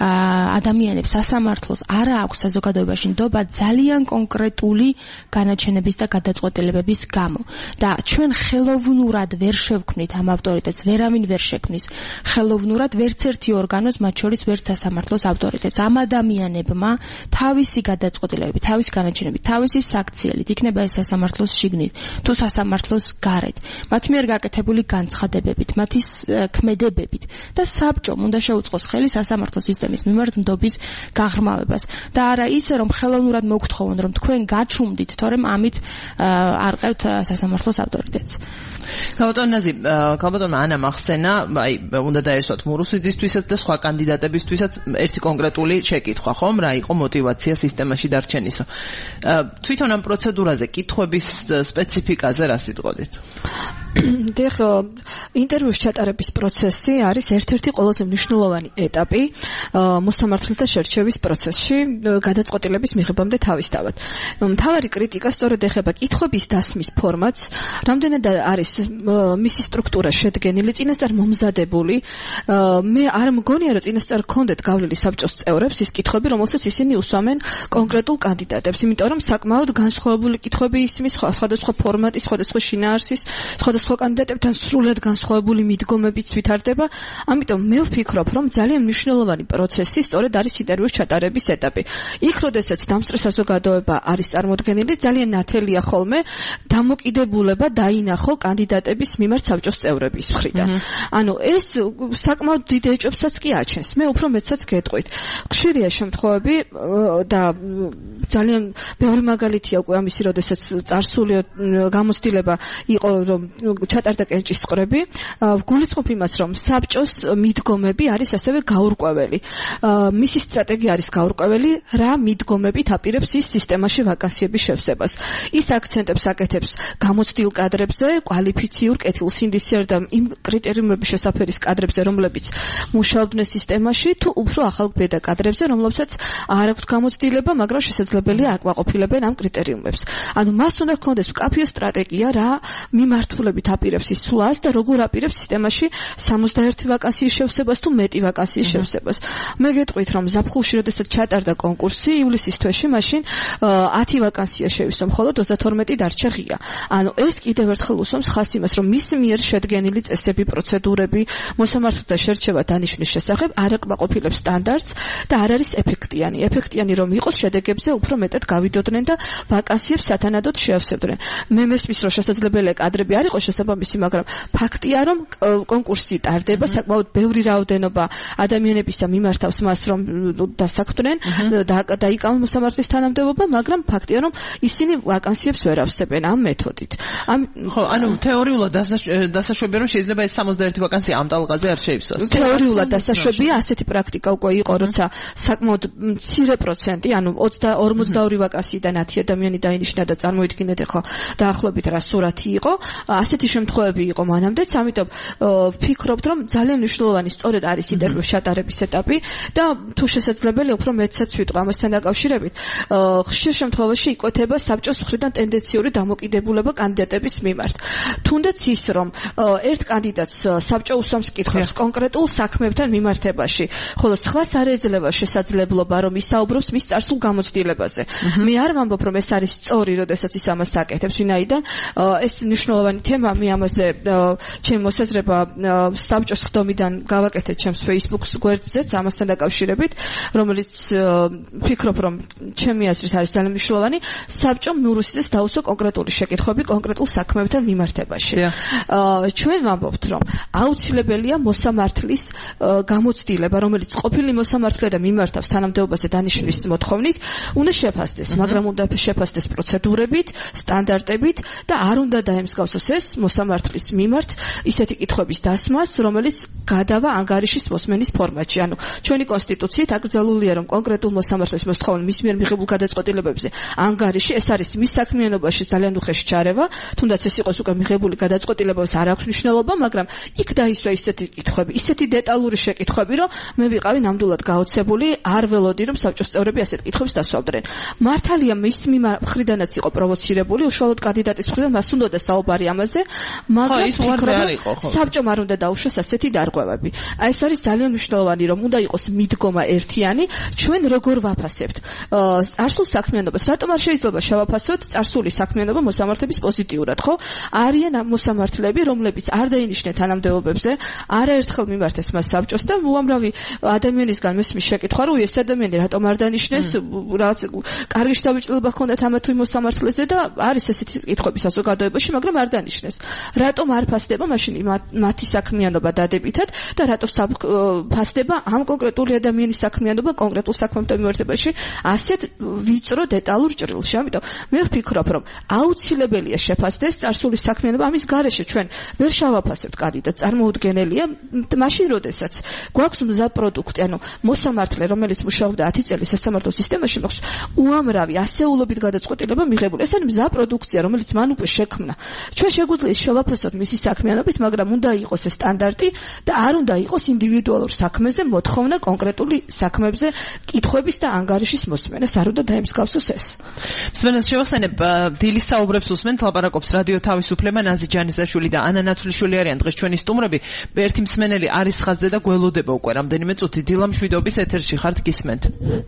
S3: ადამიანებს სასამართლოს არ აქვს საზოგადოებაში ნდობა ძალიან კონკრეტული განაჩენების და გადაწყვეტილებების გამო და ჩვენ ხელოვნურად ვერ შევქმნით ამ ავტორიტეტს, ვერავინ ვერ შექმნის ხელოვნურად ვერც ერთი ორგანოს, მათ შორის ვერც სასამართლოს ავტორიტეტს. ამ ადამიანებმა თავისი გადაწყვეტილებები, თავისი განაჩენები, თავისი საქციელით იქნება ეს სასამართლოს შიგნით თუ სასამართლოს გარეთ, მათ მიერ გაკეთებული განცხადებებით, მათი ქმედებებით და საბჭომ უნდა შეუწყოს ხელი სასამართლო სისტემის მიმართ ნდობის გაღრმავებას და არა ისე, რომ ხელოვნურად მოგთხოვონ, რომ თქვენ გაჩუმდით, თორემ ამით არ ყევთ სასამართლოს ავტორიტეტს.
S1: გაბატონაზი, გაბატონმა ანამ ახსენა, აი, უნდა დაესვათ მურუსიძისთვისაც და სხვა კანდიდატებისთვისაც ერთი კონკრეტული შეკითხვა, ხომ, რა იყო мотивация სისტემაში დარჩენისო. თვითონ ამ პროცედურაზე, კითხვების სპეციფიკაზე რა სიტყოდით?
S2: დიახ, ინტერვიუს ჩატარების პროცესი არის ერთ-ერთი ყველაზე მნიშვნელოვანი ეტაპი მოსამართლეთა შერჩევის პროცესში გადაწყვეტილების მიღებამდე თავისთავად. მთავარი კრიტიკა სწორედ ეხება კითხვების დასმის ფორმატს, რამდენად არის მისი სტრუქტურა შედგენილი, წინასწარ მომზადებული. მე არ მგონია, რომ წინასწარ გქონდეთ გავლილი საბჭოს წევრებს ის კითხვები, რომელსაც ისინი უსვამენ კონკრეტულ კანდიდატებს, იმიტომ რომ საკმაოდ განსხვავებული კითხვები ისმის სხვადასხვა ფორმატის, სხვადასხვა შინაარსის, სხვადასხვა კანდიდატებთან სრულად განსხვავებული მიდგომებიც ვითარდება. ამიტომ მე ვფიქრობ, რომ ძალიან მნიშვნელოვანი პროცესი სწორედ არის ინტერვიუს ჩატარების ეტაპი. იქ როდესაც დამსწრე საზოგადოება არის წარმოდგენილი, ძალიან ნათელია ხოლმე დამოკიდებულება დაინახო კანდიდატების მიმართ საბჭოს წევრების მხრიდან. ანუ ეს საკმაოდ დიდ ეჭვებსაც კი აჩენს. მე უფრო მეტსაც გეტყვით. ხშირია შემთხვევები და ძალიან ბევრი მაგალითია უკვე ამისი, როდესაც წარსული გამოცდილება იყო, რომ ჩატარდა კენჭის ყრები, გულისხმობ იმას, რომ საბჭოს მიდგომები არის ასევე გაურკვეველი. მისი სტრატეგია არის გაურკვეველი, რა მიდგომებით აპირებს ის სისტემაში ვაკანსიების შევსებას. ის აქცენტებს აკეთებს გამოცდილ კადრებზე, კვალიფიციურ, კეთილსინდისიერ და იმ კრიტერიუმების შესაფერის კადრებზე, რომლებიც მუშაობდნენ სისტემაში, თუ უფრო ახალბედა კადრებზე, რომლებსაც არ აქვთ გამოცდილება, მაგრამ შესაძლებელია აკმაყოფილებენ ამ კრიტერიუმებს. ანუ მას უნდა ჰქონდეს მკაფიო სტრატეგია, რა მიმართულებით აპირებს ის სვლას და როგორ აპირებს სისტემაში სამოცდაერთი ვაკანსიის შევსებას თუ მეტი ვაკანსიის შევსებას. მე გეტყვით, რომ ზაფხულში, როდესაც ჩატარდა კონკურსი ივლისის თვეში, მაშინ ათი ვაკანსია შევისვა, მხოლოდ ოცდათორმეტი დარჩა ღია. ანუ ეს კიდევ ერთხელ უსვამს ხაზს იმას, რომ მის მიერ შედგენილი წესები, პროცედურები, მოსამართლეთა შერჩევა დანიშნვის შესახებ არ აკმაყოფილებს სტანდარტს და არ არის ეფექტიანი. ეფექტიანი რომ იყოს, შედეგებზე უფრო მეტად გავიდოდნენ და ვაკანსიებს სათანადოდ შეავსებდნენ. მე მესმის, რომ შესაძლებელია კადრები არ იყოს შესაბამისი, მაგრამ ფაქტია, რომ კონკურსი ტარდება, საკმაოდ ბევრი რაოდენობა ადამიანებისა მიმართავს მას, რომ დასაქმდნენ და დაიკავონ მოსამართლის თანამდებობა, მაგრამ ფაქტია, რომ ისინი ვაკანსიებს ვერ ავსებენ ამ მეთოდით. ამ
S1: ხო, ანუ თეორიულად დასაშვებია, რომ შეიძლება ეს სამოცდაერთი ვაკანსია ამ ტალღაზე არ შეივსოს.
S2: თეორიულად დასაშვებია, ასეთი პრაქტიკა უკვე იყო, როცა საკმაოდ მცირე პროცენტი, ანუ ოცდაორი ვაკანსიიდან ათი ადამიანი დაინიშნა და წარმოიდგინეთ ახლა დაახლოებით რა სურათი იყო. იყო, ასეთი შემთხვევები იყო მანამდეც, ამიტომ ვფიქრობთ, რომ ძალიან მნიშვნელოვანი სწორედ არის ინტერვიუს ჩატარების ეტაპი და თუ შესაძლებელია უფრო მეტსაც ვიტყვი ამასთან დაკავშირებით. ხშირ შემთხვევაში იკვეთება საბჭოს მხრიდან ტენდენციური დამოკიდებულება კანდიდატების მიმართ. თუნდაც ის, რომ ერთ კანდიდატს საბჭო უსვამს კითხვებს კონკრეტულ საქმებთან მიმართებაში, ხოლო სხვას არ ეძლევა შესაძლებლობა, რომ ისაუბროს მის წარსულ გამოცდილებაზე. მე არ ვამბობ, რომ ეს არის სწორი, როდესაც ის ამას აკეთებს, ვინაიდან ეს მნიშვნელოვანი თემა, მე ამაზე ჩემი მოსაზრება საბჭოს ხდომიდან გავაკეთეთ ჩემს Facebook-ს გვერდზეც ამასთან დაკავშირებით, რომელიც ვფიქრობ, რომ ჩემი აზრით არის ძალიან მნიშვნელოვანი, საბჭომ მიურუსიდეს დაუსვა კონკრეტული შეკითხვები კონკრეტულ საქმებთან მიმართებაში. ჩვენ ვამბობთ, რომ აუცილებელია მოსამართლის გამოცდილება, რომელიც ყოფილი მოსამართლე და მიმართავს თანამდებობაზე დანიშნვის მოთხოვნით, უნდა შეფასდეს, მაგრამ უნდა შეფასდეს პროცედურებით, სტანდარტებით და არ უნდა დაემსგავსოს ეს მოსამართლის მიმართ ისეთი კითხვების დასმას, რომელიც გადავა ანგარიშის მოსმენის ფორმატში. ანუ ჩვენი კონსტიტუციით აკრძალულია, რომ კონკრეტულ მოსამართლეს მოსთხოვნა მის მიერ მიღებულ გადაწყვეტილებებზე ანგარიში, ეს არის მის საქმიანობაში ძალიან უხეში ჩარევა, თუნდაც ეს იყოს უკვე მიღებული გადაწყვეტილებებს არ აქვს მნიშვნელობა, მაგრამ იქ დაისვა ისეთი კითხვები, ისეთი დეტალური შეკითხვები, რომ მე ვიყავი ნამდვილად გაოცებული, არ ველოდი, რომ საბჭოს წევრები ასეთ კითხვებს დასვამდნენ. მართალია მის მხრიდანაც იყო პროვოცირებული, უშუალოდ კანდიდატის მხრიდან მას უნდა საუბარი ამაზე, მაგრამ საბჭომ არ უნდა დაუშვას ასეთი დარღვევები. აი ეს არის ძალიან მნიშვნელოვანი, რომ უნდა იყოს მიდგომა ერთიანი, ჩვენ როგორ ვაფასებთ წარსულ საქმიანობას, რატომ არ შეიძლება შევაფასოთ წარსული საქმიანობა მოსამართლების პოზიტიურად, ხო? არიან მოსამართლეები, რომლებიც არ დაინიშნენ თანამდებობებზე, არაერთხელ მიმართეს მას საბჭოს და უამრავი ადამიანისგან მესმის შეკითხვა, რომ ეს ადამიანი რატომ არ დანიშნეს, რაღაც კარგი შთაბეჭდილება ჰქონდათ ამა თუ იმ მოსამართლეზე და არის ესეთი კითხვები საზოგადოებაში, მაგრამ არ დანიშნეს. რატომ არ ფასდება მაშინ მათი საქმიანობა დადებითად და რატო ფასდება ამ კონკრეტული ადამიანის საქმიანობა კონკრეტულ საქმემთან მიმართებაში ასეთ ვიწრო დეტალურ ჭრილში. ამიტომ მე ვფიქრობ, რომ აუცილებელია შეფასდეს წარსული საქმიანობა, ამის გარეშე ჩვენ ვერ შევაფასებთ კანდიდატს, წარმოუდგენელია მაშინ, როდესაც გვაქვს მზა პროდუქტი, ანუ მოსამართლე, რომელიც მუშაობდა ათი წელი სასამართლო სისტემაში, მაქვს უამრავი ასეულობით გადაწყვეტილება მიღებული. ეს არის მზა პროდუქცია, რომელიც მან უკვე შექმნა. ჩვენ შეგვიძლია შევაფასოთ მისი საქმიანობით, მაგრამ უნდა იყოს ეს სტანდარტი და არ უნდა იყოს ინდივიდუალურ საქმეზე მოთხოვნა კონკრეტული საქმებზე კითხვების და ანგარიშის მოსმენას, არ უნდა დაემსგავსოს ეს.
S1: მსმენელს შევახსენებ, დილის საუბრებს უსმენთ, ლაპარაკობს რადიო თავისუფლება, ნაზი ჯანისაშვილი და ანა ნაცვლიშვილი არიან დღეს ჩვენი სტუმრები. ერთი მსმენელი არის ხაზზე და გველოდება უკვე რამდენიმე წუთი. დილა მშვიდობის ეთერში ხართ, გისმენთ.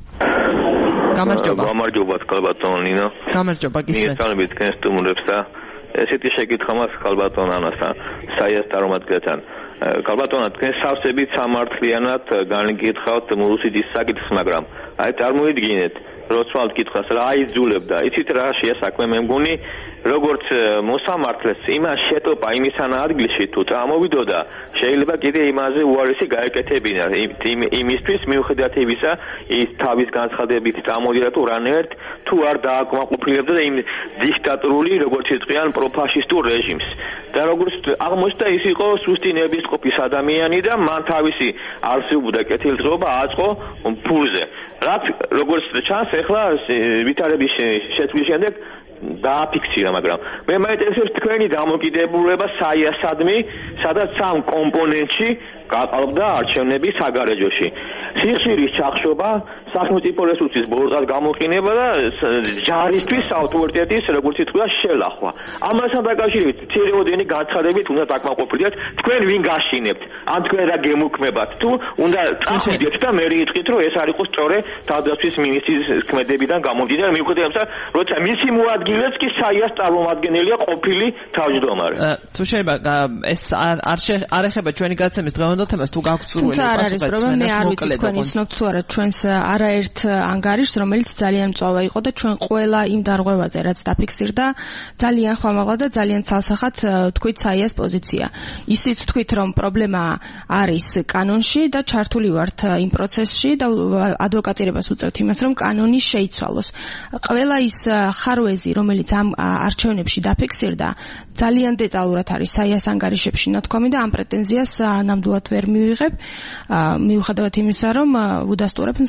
S1: გამარჯობა.
S6: გამარჯობა, კალბატონ ნინო.
S1: გამარჯობა, გისმენთ.
S6: მიესალმებით თქვენ სტუმრებს და ესეთი შეკითხვა მაქვს კალბატონ ანასთან, საიას წარმომადგენელთან. კალბატონა, თქვენ სავსებით სამართლიანად განიკითხავთ მურუსიძის საკითხს, მაგრამ აი წარმოიდგინეთ, როცვალთ კითხვას რა აიძულებდა, იცით რა შეასაქმე მე მგონი, როგორც მოსამართლეს იმას შეტოპა იმისანა ადგილში თუ წამოვიდოდა, შეიძლება კიდე იმაზე უარესი გაეკეთებინა იმისთვის მიუხედავად იმისა, ის თავის განცხადებით წამოდიდა თუ რანაირად თუ არ დააკმაყოფილებდა იმ დიქტატორული, როგორც იტყვიან, პროფაშისტურ რეჟიმს. და როგორც აღმოჩნდა, ის იყო სუსტი ნებისყოფის ადამიანი და მან თავისი არსებობა და კეთილდღეობა აწყო ფულზე. რაც როგორც ჩანს, ეხლა ვითარების შეცვლის შემდეგ დააფიქსირა, მაგრამ მე მაინტერესებს თქვენი დამოკიდებულება საიასადმი, სადაც სამ კომპონენტში გაყალბდა არჩევნები საგარეჯოში. სიხშირის ჩახშობა, სახელმწიფო რესურსის ბოროტად გამოყენება და ჯარისთვის ავტორიტეტის, როგორც ითქვა, შელახვა. ამასთან დაკავშირებით ცირეოდენი განცხადებით უნდა დაკმაყოფილდეთ, თქვენ ვინ გაშინებთ? ან თქვენ რა გემუქმებათ? თუ უნდა წავიდეთ და მე რითხრით, რომ ეს არ იყოს სწორე თავდაცვის მინისტრის ქმედებიდან გამომდინარე, მიუხედავად იმისა, როცა მისი მოადგილეც კი საიას წარმომადგენელია ყოფილი თავმჯდომარე.
S1: თუ შეიძლება ეს არ არ ეხება ჩვენი გაცემის დღევანდელ თემას, თუ გაქვთ სურვილი
S3: პასუხი. არ არის პრობლემა, მე არ ვიცი თქვენ იცნობთ თუ არა ჩვენს არაერთ ანგარიშს, რომელიც ძალიან მწვავე იყო და ჩვენ ყველა იმ დარღვევაზე, რაც დაფიქსირდა, ძალიან ხმამაღლა და ძალიან ცალსახად თქვით საიას პოზიცია. ისიც თქვით, რომ პრობლემა არის კანონში და ჩართული ვართ იმ პროცესში და ადვოკატირებას უწევთ იმას, რომ კანონი შეიცვალოს. ყველა ის ხარვეზი, რომელიც ამ არჩევნებში დაფიქსირდა, ძალიან დეტალურად არის საიას ანგარიშებში ნათქვამი და ამ პრეტენზიას ნამდვილად ვერ მივიღებ, მიუხედავად იმისა, რომ უდასტურებ მსმენელს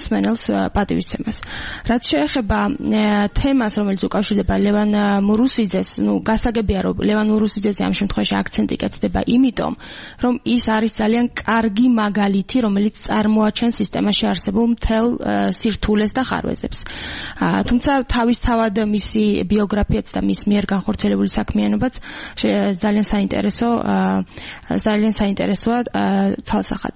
S3: პატივისცემას. რაც შეეხება თემას, რომელიც უკავშირდება ლევან მურუსიძეს, ну, გასაგებია, რომ ლევან მურუსიძეზე ამ შემთხვევაში აქცენტი კეთდება იმიტომ, რომ ის არის ძალიან კარგი მაგალითი, რომელიც წარმოაჩენს სისტემაში არსებულ მთელ სირთულეს და ხარვეზებს. თუმცა თავისთავად მისი ბიოგრაფიაც და მის მიერ განხორციელებული საქმიანობაც ძალიან საინტერესო ძალიან საინტერესოა ცალსახად.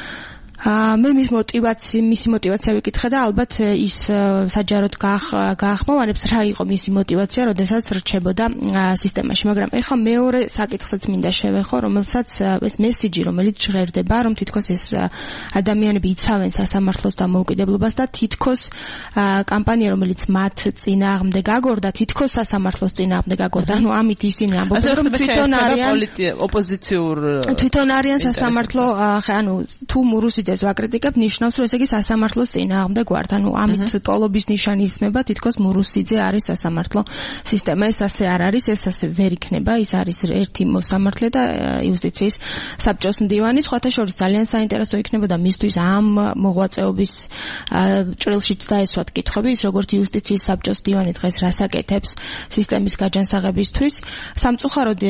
S3: მე მის мотиваცი, მისი мотиваცია ვიკითხე და ალბათ ის საჯაროდ გაახმოვანებს რა იყო მისი мотиваცია, როდესაც რჩებოდა სისტემაში, მაგრამ ეხლა მეორე საკითხსაც მინდა შევეხო, რომელსაც ეს მესიჯი, რომელიც ჟღერდება, რომ თითქოს ეს ადამიანები იცავენ სასამართლოს დამოუკიდებლობას და თითქოს კამპანია, რომელიც მათ წინააღმდეგ აგორდა, თითქოს სასამართლოს წინააღმდეგ აგორდა. ანუ ამით ისინი ამბობენ, რომ თვითონ არიან
S1: ოპოზიციურ
S3: თვითონ არიან სასამართლო, ანუ თუ მურუსი ეს ვაკრიტიკებ, ნიშნავს, რომ ესე იგი სასამართლოს წინააღმდეგ ვართ. ანუ ამით ტოლობის ნიშანი ისმება, თითქოს მურუსიძე არის სასამართლო სისტემა. ეს ასე არ არის, ეს ასე ვერ იქნება. ის არის ერთი მოსამართლე და იუსტიციის საბჭოს მდივანი. სხვათა შორის ძალიან საინტერესო იქნებოდა მისთვის ამ მოღვაწეობის ჭრილშიც დაესვათ კითხვები, ის როგორც იუსტიციის საბჭოს მდივანი დღეს რას აკეთებს სისტემის გაჯანსაღებისთვის. სამწუხაროდ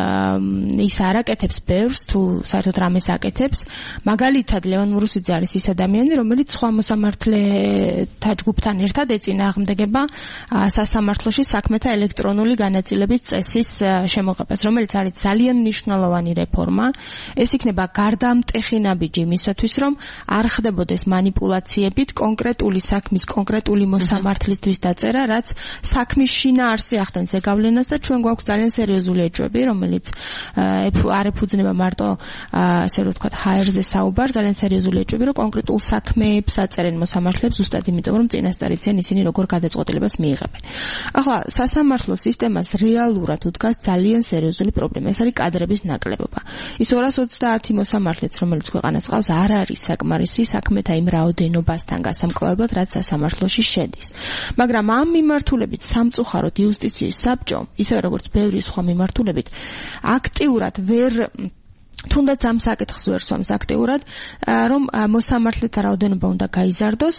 S3: ის არ აკეთებს ბევრს, თუ საერთოდ რამეს აკეთებს. მაგალითად ლევან მურუსიძე არის ის ადამიანი, რომელიც სხვა მოსამართლეთა ჯგუფთან ერთად ეწინააღმდეგება სასამართლოში საქმეთა ელექტრონული განაწილების წესის შემოღებას, რომელიც არის ძალიან მნიშვნელოვანი რეფორმა. ეს იქნება გარდამტეხი ნაბიჯი იმისათვის, რომ არ ხდებოდეს манипуляციებით კონკრეტული საქმის კონკრეტული მოსამართლისთვის დაწერა, რაც საქმის შინაარსი ახდენს ზეგავლენას და ჩვენ გვაქვს ძალიან სერიოზული ეჭვები, რომელიც არ ეფუძნება მარტო ასე რომ ვთქვათ ჰაერზე საუბარ, ძალიან სერიოზული ეჭვები, რომ კონკრეტულ საქმეებს აწერენ მოსამართლეებს ზუსტად იმიტომ, რომ წინასწარ იციან ისინი როგორ გადაწყვეტილებას მიიღებენ. ახლა სასამართლო სისტემას რეალურად უდგას ძალიან სერიოზული პრობლემა. ეს არის კადრების ნაკლებობა. ის ორას ოცდაათი მოსამართლეც, რომელიც ქვეყანას ყავს, არ არის საკმარისი საქმეთა იმ რაოდენობასთან გასამკლავებლად, რაც სასამართლოში შედის. მაგრამ ამ მიმართულებით სამწუხაროდ იუსტიციის საბჭო, ისე როგორც ბევრი სხვა მიმართულებით, აქტიურად ვერ თუნდაც ამ საკითხს ვერ სვამს აქტიურად, რომ მოსამართლეთა რაოდენობა უნდა გაიზარდოს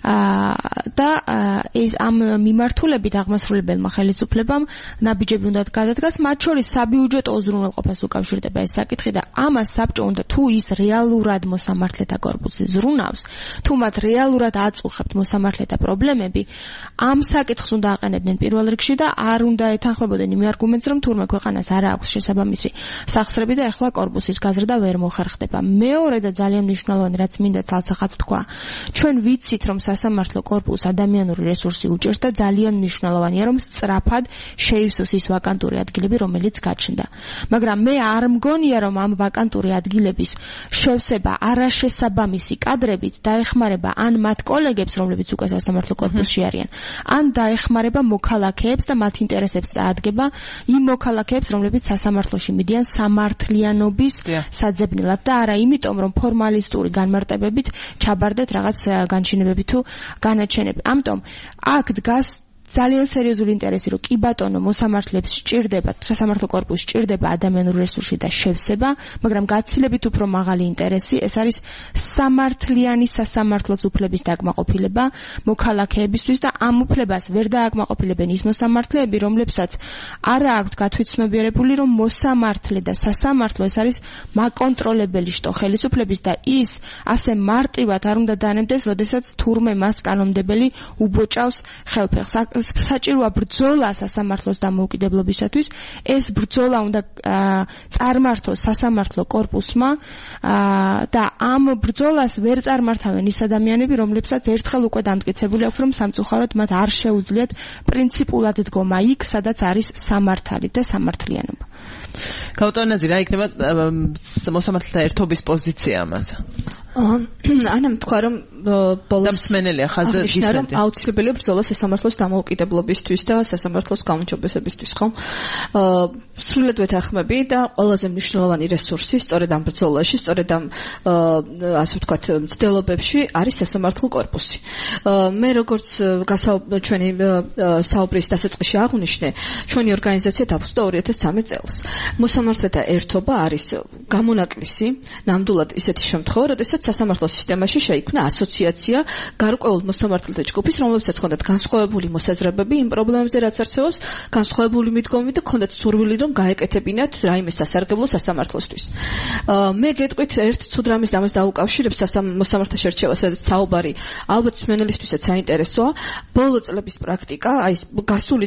S3: და ეს ამ მიმართულებით აღმასრულებელმა ხელისუფლებამ ნაბიჯები უნდა გადადგას, მათ შორის საბიუჯეტო უზრუნველყოფას უკავშირდება ეს საკითხი და ამას საბჭო უნდა, თუ ის რეალურად მოსამართლეთა კორპუსი ზრუნავს, თუ მათ რეალურად აწუხებთ მოსამართლეთა პრობლემები, ამ საკითხს უნდა აყენებდნენ პირველ რიგში და არ უნდა ეთანხმებოდნენ იმ არგუმენტს, რომ თურმე ქვეყანას არ აქვს შესაბამისი სახსრები და ეხლა კორპუსის გაზრდა ვერ მოხერხდება. მეორე და ძალიან მნიშვნელოვანი, რაც მინდა ცალსახად თქვა, ჩვენ ვიცით, რომ სასამართლო კორპუსს ადამიანური რესურსი უჭერს და ძალიან მნიშვნელოვანია, რომ სწრაფად შეივსოს ის ვაკანტური ადგილები, რომელიც გაჩნდა. მაგრამ მე არ მგონია, რომ ამ ვაკანტური ადგილების შევსება არაშესაბამისი კადრებით დაეხმარება ან მათ კოლეგებს, რომლებიც უკვე სასამართლო კორპუსში არიან, ან დაეხმარება მოქალაქეებს და მათ ინტერესებს დაადგება იმ მოქალაქეებს, რომლებიც სასამართლოში მიდიან სამართლიანობის საძებნელად და არა იმიტომ, რომ ფორმალისტური განმარტებებით ჩაბარდეთ რაღაც განჩინებები თუ განაჩენები. ამიტომ აქ დგას ძალიან სერიოზული ინტერესი, რომ კი ბატონო მოსამართლეებს სჭირდება, სასამართლო კორპუსს სჭირდება ადამიანური რესურსი და შევსება, მაგრამ გაცილებით უფრო მაღალი ინტერესი, ეს არის სამართლიანი სასამართლოს უფლების დაკმაყოფილება მოქალაქეებისთვის და ამ უფლებას ვერ დააკმაყოფილებენ ის მოსამართლეები, რომლებსაც არა აქვთ გათვითცნობიერებული, რომ მოსამართლე და სასამართლო ეს არის მაკონტროლებელი შტო ხელისუფლების და ის ასე მარტივად არ უნდა დანებდეს, როდესაც თურმე მას კანონმდებელი უბოჭავს ხელფეხს. საჭიროა ბრძოლა სასამართლოს დამოუკიდებლობისათვის, ეს ბრძოლა უნდა წარმართოს სასამართლო კორპუსმა და ამ ბრძოლას ვერ წარმართავენ ის ადამიანები, რომლებსაც ერთხელ უკვე დამტკიცებული აქვს, რომ სამწუხაროდ მათ არ შეუძლიათ პრინციპულად დგომა იქ, სადაც არის სამართალი და სამართლიანობა.
S1: გაუტონაძე, რა იქნება მოსამართლეთა ერთობის პოზიცია ამაზე?
S2: ანამ თქვა, რომ ბოლოს
S1: მსმენელია ხაზი გისმენთ.
S2: აუცილებელია ბრძოლა სასამართლოს დამოუკიდებლობისთვის და სასამართლოს გაუმჯობესებისთვის, ხო? სრულად ვეთანხმები და ყველაზე მნიშვნელოვანი რესურსი სწორედ ამ ბრძოლაში, სწორედ ამ ასე ვთქვათ, მცდელობებში არის სასამართლო კორპუსი. მე როგორც ჩვენი საუბრის დასაწყისში აღვნიშნე, ჩვენი ორგანიზაცია დაფუძნდა ორი ათას სამი წელს. მოსამართლეთა ერთობა არის გამონაკლისი, ნამდვილად ისეთი შემთხვევა, როდესაც სასამართლო სისტემაში შეიქმნა ასოციაცია გარკვეულ მოსამართლეთა ჯგუფის, რომლებსაც ჰქონდათ განსხვავებული მოსაზრებები იმ პრობლემებზე, რაც არსებობს, განსხვავებული მიდგომები და ჰქონდათ სურვილი, რომ გაეკეთებინათ რაიმე სასარგებლო სასამართლოსთვის. მე გეტყვით ერთ ცუდ რამის და ამას დაუკავშირებს მოსამართლე შერჩევას, სადაც საუბარი ალბათ მსმენელისთვისაც საინტერესოა. ბოლო წლების პრაქტიკა, აი გასული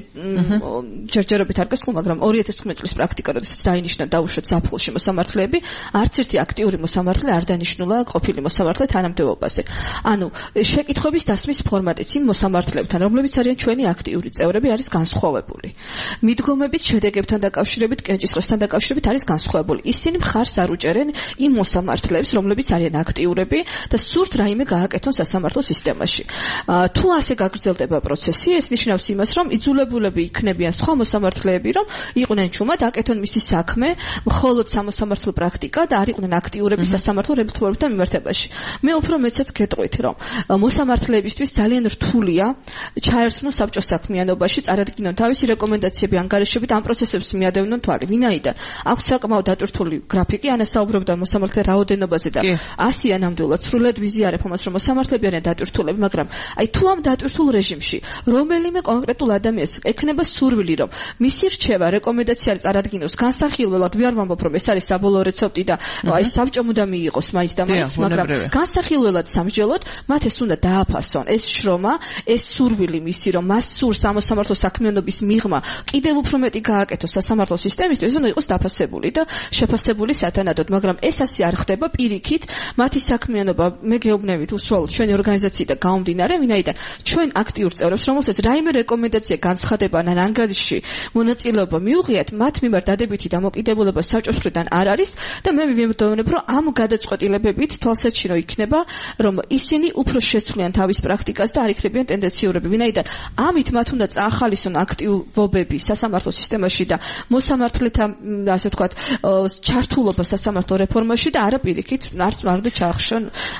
S2: ჯერჯერობით არ გასულ, მაგრამ ორი ათას თხმეტ წლის პრაქტიკა, როდესაც დაინიშნა დაუშვათ საფულში მოსამართლეები, არც ერთი აქტიური მოსამართლე არ დანიშნულა ყოფილი მოსამართლე თანამდებობაზე. ანუ შეკითხვების დასმის ფორმატიც იმ მოსამართლეებთან, რომლებიც არიან ჩვენი აქტიური წევრები, არის განსხვავებული. მიდგომების შედეგებთან დაკავშირებით, კენჭისყრასთან დაკავშირებით არის განსხვავებული. ისინი მხარს არ უჭერენ იმ მოსამართლეებს, რომლებიც არიან აქტიურები და სურთ რაიმე გააკეთონ სასამართლო სისტემაში. თუ ასე გაგრძელდება პროცესი, ეს ნიშნავს იმას, რომ იძულებულები იქნებიან სხვა მოსამართლეები, რომ იყვნენ ჩუმად აკეთონ მისი საქმე, მხოლოდ სამოსამართლო პრაქტიკა და არ იყვნენ აქტიურები სასამართლო რეფორმებთან მიმართებაში. მე უფრო მეცაც გეტყვით, რომ მოსამართლეებისთვის ძალიან რთულია ჩაერთნონ საბჭოს საქმიანობაში, წარადგინონ თავისი რეკომენდაციები, ანგარიშებით ამ პროცესებს მიადევნონ თვალი. ვინაიდან აქვს საკმაოდ დატვირთული გრაფიკი, ანასაუბრებდა მოსამართლე რაოდენობაზე და ასია ნამდვილად სრულად ვიზიარებ ამას, რომ მოსამართლეები არიან დატვირთულები, მაგრამ აი თუ ამ დატვირთულ რეჟიმში რომელიმე კონკრეტულ ადამიანს ექნება სურვილი, რომ მისი რჩევა რეკომენდაცია წარადგინოს განსახილველად, ვერ ვამბობ, რომ ეს არის საბოლოო რეცეპტი და აი საბჭომ უნდა მიიღოს მაინც და მაინც, მაგრამ განსახილველად სამსჯელოდ მათ ეს უნდა დააფასონ, ეს შრომა, ეს სურვილი მისი, რომ მას სურს სამოსამართლო საქმიანობის მიღმა კიდევ უფრო მეტი გააკეთოს სასამართლო სისტემისთვის, ეს უნდა იყოს დაფასებული და შეფასებული სათანადოდ, მაგრამ ეს ასე არ ხდება პირიქით, მათი საქმიანობა მე გეუბნებით უშუალოდ ჩვენი ორგანიზაციიდან გამომდინარე, ვინაიდან ჩვენ აქტიურ წევრებს, რომელსაც რაიმე რეკომენდაცია განცხადება ან ანგარიშში მონაწილეობა მიუღიათ, მათ მიმართ დადებითი დამოკიდებულება საბჭოს მხრიდან არ არის და მე მივიმედოვნებ, რომ ამ გადაწყვეტილებებით თვალსაჩინო იქნება, რომ ისინი უფრო შეცვლიან თავის პრაქტიკას და არ იქნებიან ტენდენციურები, ვინაიდან ამით მათ უნდა წაახალისონ აქტივობები სასამართლო სისტემაში და მოსამართლეთა, ასე ვთქვათ, ჩართულობა სასამართლო რეფორმაში და არა პირიქით არც არ უნდა ჩაახშონ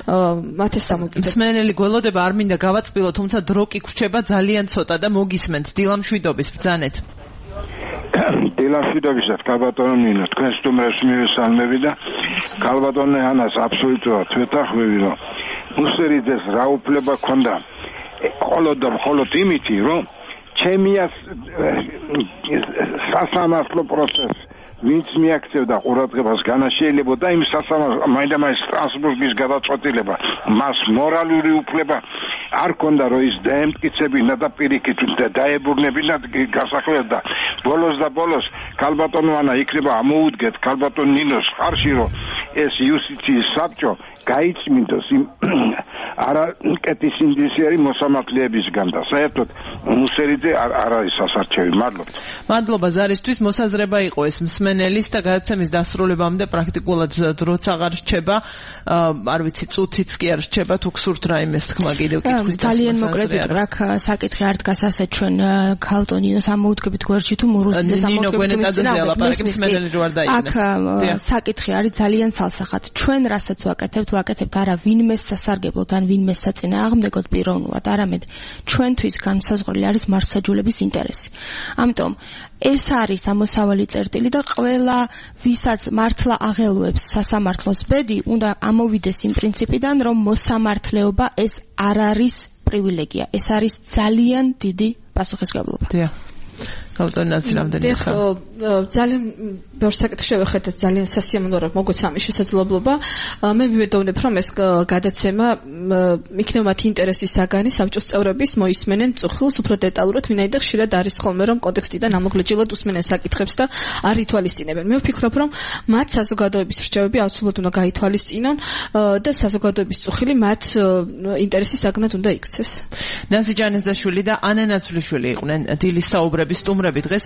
S2: მათ ეს დამოკიდებულება.
S4: მსმენელი გველოდება არ მინდა გავაწყვილო, თუმცა დრო კი გვჩება ძალიან ცოტა და მოგისმენთ. დილამშვიდობის ბრძანეთ.
S7: დილამშვიდობისას ქალბატონო ნინო, თქვენ სტუმრებს მივესალმები და ქალბატონო ანას აბსოლუტურად ვეთანხმები, რომ მუსერიძეს რა უფლება ქონდა მხოლოდ და მხოლოდ იმითი, რომ ჩემიას სასამართლო პროცესს ვინც მიაქცევდა ყურადღებას განაშეილებოდა იმ სასამართლო მაინდა-მაინც სტრასბურგის გადაწყვეტილება, მას მორალური უფლება არ ქონდა, რომ ის დაემტკიცებინა და პირიქით დაებრუნებინა გასახლებდა. ბოლოს და ბოლოს ქალბატონო ანა იქნება ამოუდგეთ ქალბატონ ნინოს ხარში, რომ ეს იუსტიციის საბჭო გაიწმინდოს იმ არაკეთის ინდივიდუალური მოსამართლეებისგან და საერთოდ მუსერიძე არ არის სასარჩევი. მადლობა.
S4: მადლობა ზარისთვის. მოსაზრება იყო ეს მსმენელის და გადაცემის დასრულებამდე პრაქტიკულად დროც აღარ რჩება. არ ვიცი, წუთიც კი არ რჩება, თუ გსურთ რაიმე თქმა კიდევ კითხვის დასმას.
S3: ძალიან მოკლედ ვიტყვი, საკითხი არ დგას ასე ჩვენ ქალტონინოს ამოუდგებით გვერდში თუ მურუსის ამოუდგებით. აქ საკითხი არის ძალიან ცალსახად. ჩვენ რასაც ვაკეთებთ, ვაკეთებთ არა ვინმეს სასარგებლოდ ან ვინმეს საწინააღმდეგოდ პიროვნულად, არამედ ჩვენთვის განსაზღვრელი არის მართლმსაჯულების ინტერესი. ამიტომ ეს არის ამოსავალი წერტილი და ყველა ვისაც მართლა აღელვებს სასამართლოს ბედი, უნდა ამოვიდეს იმ პრინციპიდან, რომ მოსამართლეობა ეს არ არის პრივილეგია, ეს არის ძალიან დიდი პასუხისმგებლობა.
S4: დიახ. ქალტონინას რამდენი ხა?
S2: ძალიან ბევრ საკითხს შევხედეთ, ძალიან სასიამოვნოა მოგვეც ამის შესაძლებლობა. მე მივედოვნებ, რომ ეს გადაცემა იქნება მათი ინტერესის საგანი საბჭოს წევრების მოისმენენ წუხილს უფრო დეტალურად, ვინაიდან ხშირად არის ხოლმე რომ კონტექსტიდან ამოგლეჯილად უსმენენ საკითხებს და არ ითვალისწინებენ. მე ვფიქრობ, რომ მათ საზოგადოების რჩევები აუცილებლად უნდა გაითვალისწინონ და საზოგადოების წუხილი მათ ინტერესის საგნად უნდა იქცეს.
S4: ნაზი ჯანესაშვილი და ანა ნაცვლიშვილი იყვნენ დილის საუბრების სტუმრები დღეს.